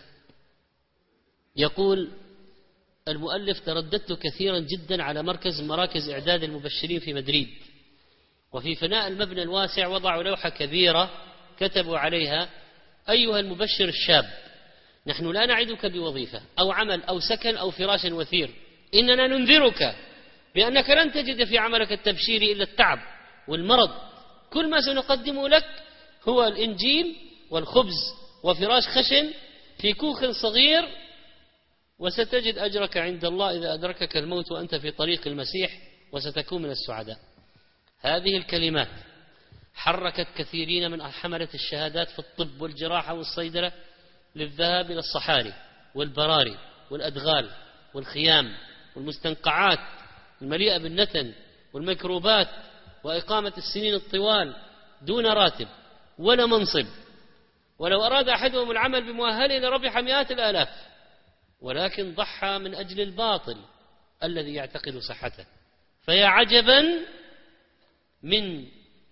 يقول المؤلف: ترددت كثيرا جدا على مركز مراكز إعداد المبشرين في مدريد، وفي فناء المبنى الواسع وضعوا لوحة كبيرة كتبوا عليها: أيها المبشر الشاب، نحن لا نعدك بوظيفة أو عمل أو سكن أو فراش وثير، إننا ننذرك بأنك لن تجد في عملك التبشيري إلا التعب والمرض. كل ما سنقدمه لك هو الإنجيل والخبز وفراش خشن في كوخ صغير، وستجد أجرك عند الله إذا أدركك الموت وأنت في طريق المسيح، وستكون من السعداء. هذه الكلمات حركت كثيرين من حملة الشهادات في الطب والجراحة والصيدلة للذهاب إلى الصحاري والبراري والأدغال والخيام والمستنقعات المليئة بالنتن والميكروبات، وإقامة السنين الطوال دون راتب ولا منصب، ولو أراد أحدهم العمل بمؤهله لربح مئات الآلاف، ولكن ضحى من أجل الباطل الذي يعتقد صحته. فيا عجبا من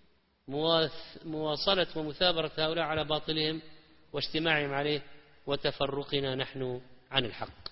مواصلة ومثابرة هؤلاء على باطلهم واجتماعهم عليه، وتفرقنا نحن عن الحق.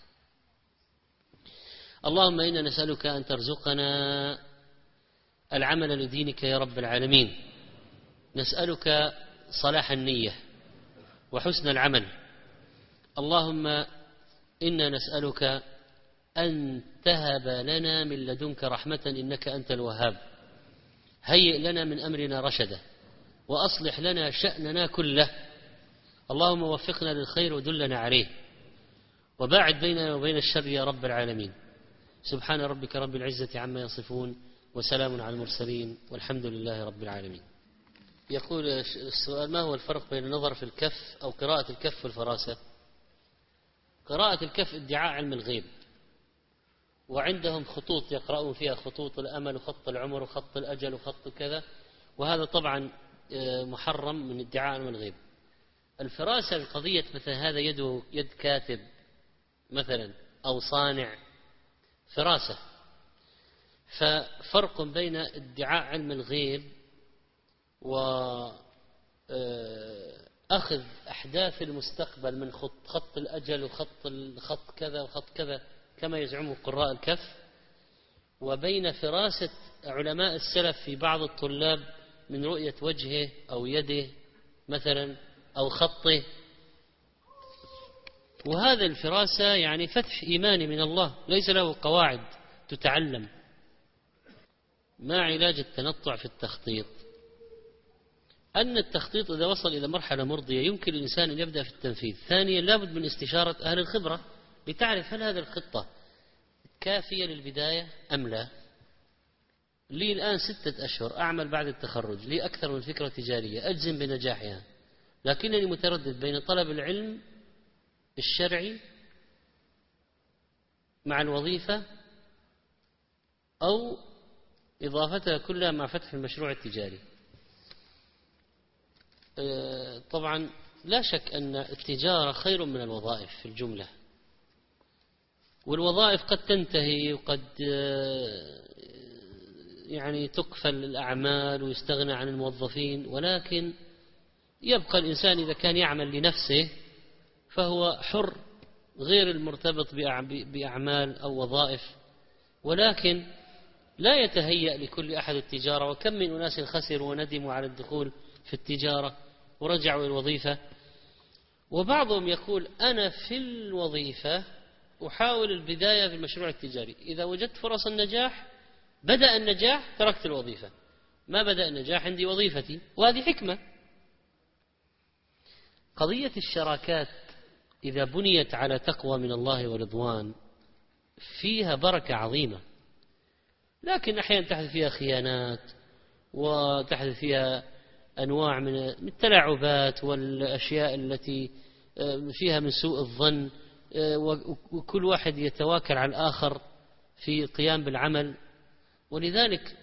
اللهم إنا نسألك أن ترزقنا العمل لدينك يا رب العالمين، نسألك صلاح النية وحسن العمل. اللهم إنا نسألك أن تهب لنا من لدنك رحمة إنك أنت الوهاب، هيئ لنا من أمرنا رشدا، وأصلح لنا شأننا كله، اللهم وفقنا للخير ودلنا عليه، وباعد بيننا وبين الشر يا رب العالمين. سبحان ربك رب العزة عما يصفون، وسلام على المرسلين، والحمد لله رب العالمين. يقول السؤال: ما هو الفرق بين النظر في الكف أو قراءة الكف والفراسة؟ قراءة الكف ادعاء علم الغيب، وعندهم خطوط يقرأون فيها خطوط الأمل وخط العمر وخط الأجل وخط كذا، وهذا طبعا محرم من ادعاء علم الغيب. الفراسة القضية مثلا هذا يده يد كاتب مثلا أو صانع، فراسة. ففرق بين ادعاء علم الغيب وأخذ أحداث المستقبل من خط, خط الأجل وخط الخط كذا وخط كذا كما يزعمه قراء الكف، وبين فراسة علماء السلف في بعض الطلاب من رؤية وجهه أو يده مثلا أو خطه. وهذا الفراسة يعني فتح إيماني من الله، ليس له قواعد تتعلم. ما علاج التنطع في التخطيط؟ أن التخطيط إذا وصل إلى مرحلة مرضية يمكن الإنسان أن يبدأ في التنفيذ. ثانيا لابد من استشارة أهل الخبرة لتعرف هل هذه الخطة كافية للبداية أم لا. لي الآن ستة أشهر أعمل بعد التخرج، لي أكثر من فكرة تجارية أجزم بنجاحها، لكنني متردد بين طلب العلم الشرعي مع الوظيفة أو إضافتها كلها مع فتح المشروع التجاري. طبعا لا شك أن التجارة خير من الوظائف في الجملة، والوظائف قد تنتهي وقد يعني تكفل الأعمال ويستغنى عن الموظفين، ولكن يبقى الإنسان إذا كان يعمل لنفسه فهو حر غير المرتبط بأعمال أو وظائف. ولكن لا يتهيأ لكل أحد التجارة، وكم من أناس خسروا وندموا على الدخول في التجارة ورجعوا إلى الوظيفة. وبعضهم يقول أنا في الوظيفة أحاول البداية في المشروع التجاري، إذا وجدت فرص النجاح بدأ النجاح تركت الوظيفة، ما بدأ النجاح عندي وظيفتي، وهذه حكمة. قضية الشراكات إذا بنيت على تقوى من الله ورضوان فيها بركة عظيمة، لكن أحيانا تحدث فيها خيانات وتحدث فيها أنواع من التلاعبات والأشياء التي فيها من سوء الظن، وكل واحد يتواكل على الآخر في القيام بالعمل. ولذلك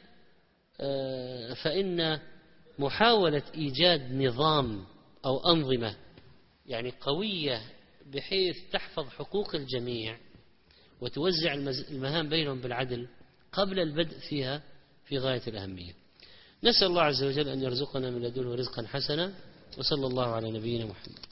فإن محاولة إيجاد نظام أو أنظمة يعني قوية بحيث تحفظ حقوق الجميع وتوزع المهام بينهم بالعدل قبل البدء فيها في غاية الأهمية. نسأل الله عز وجل أن يرزقنا من لدنه رزقا حسنا، وصلى الله على نبينا محمد.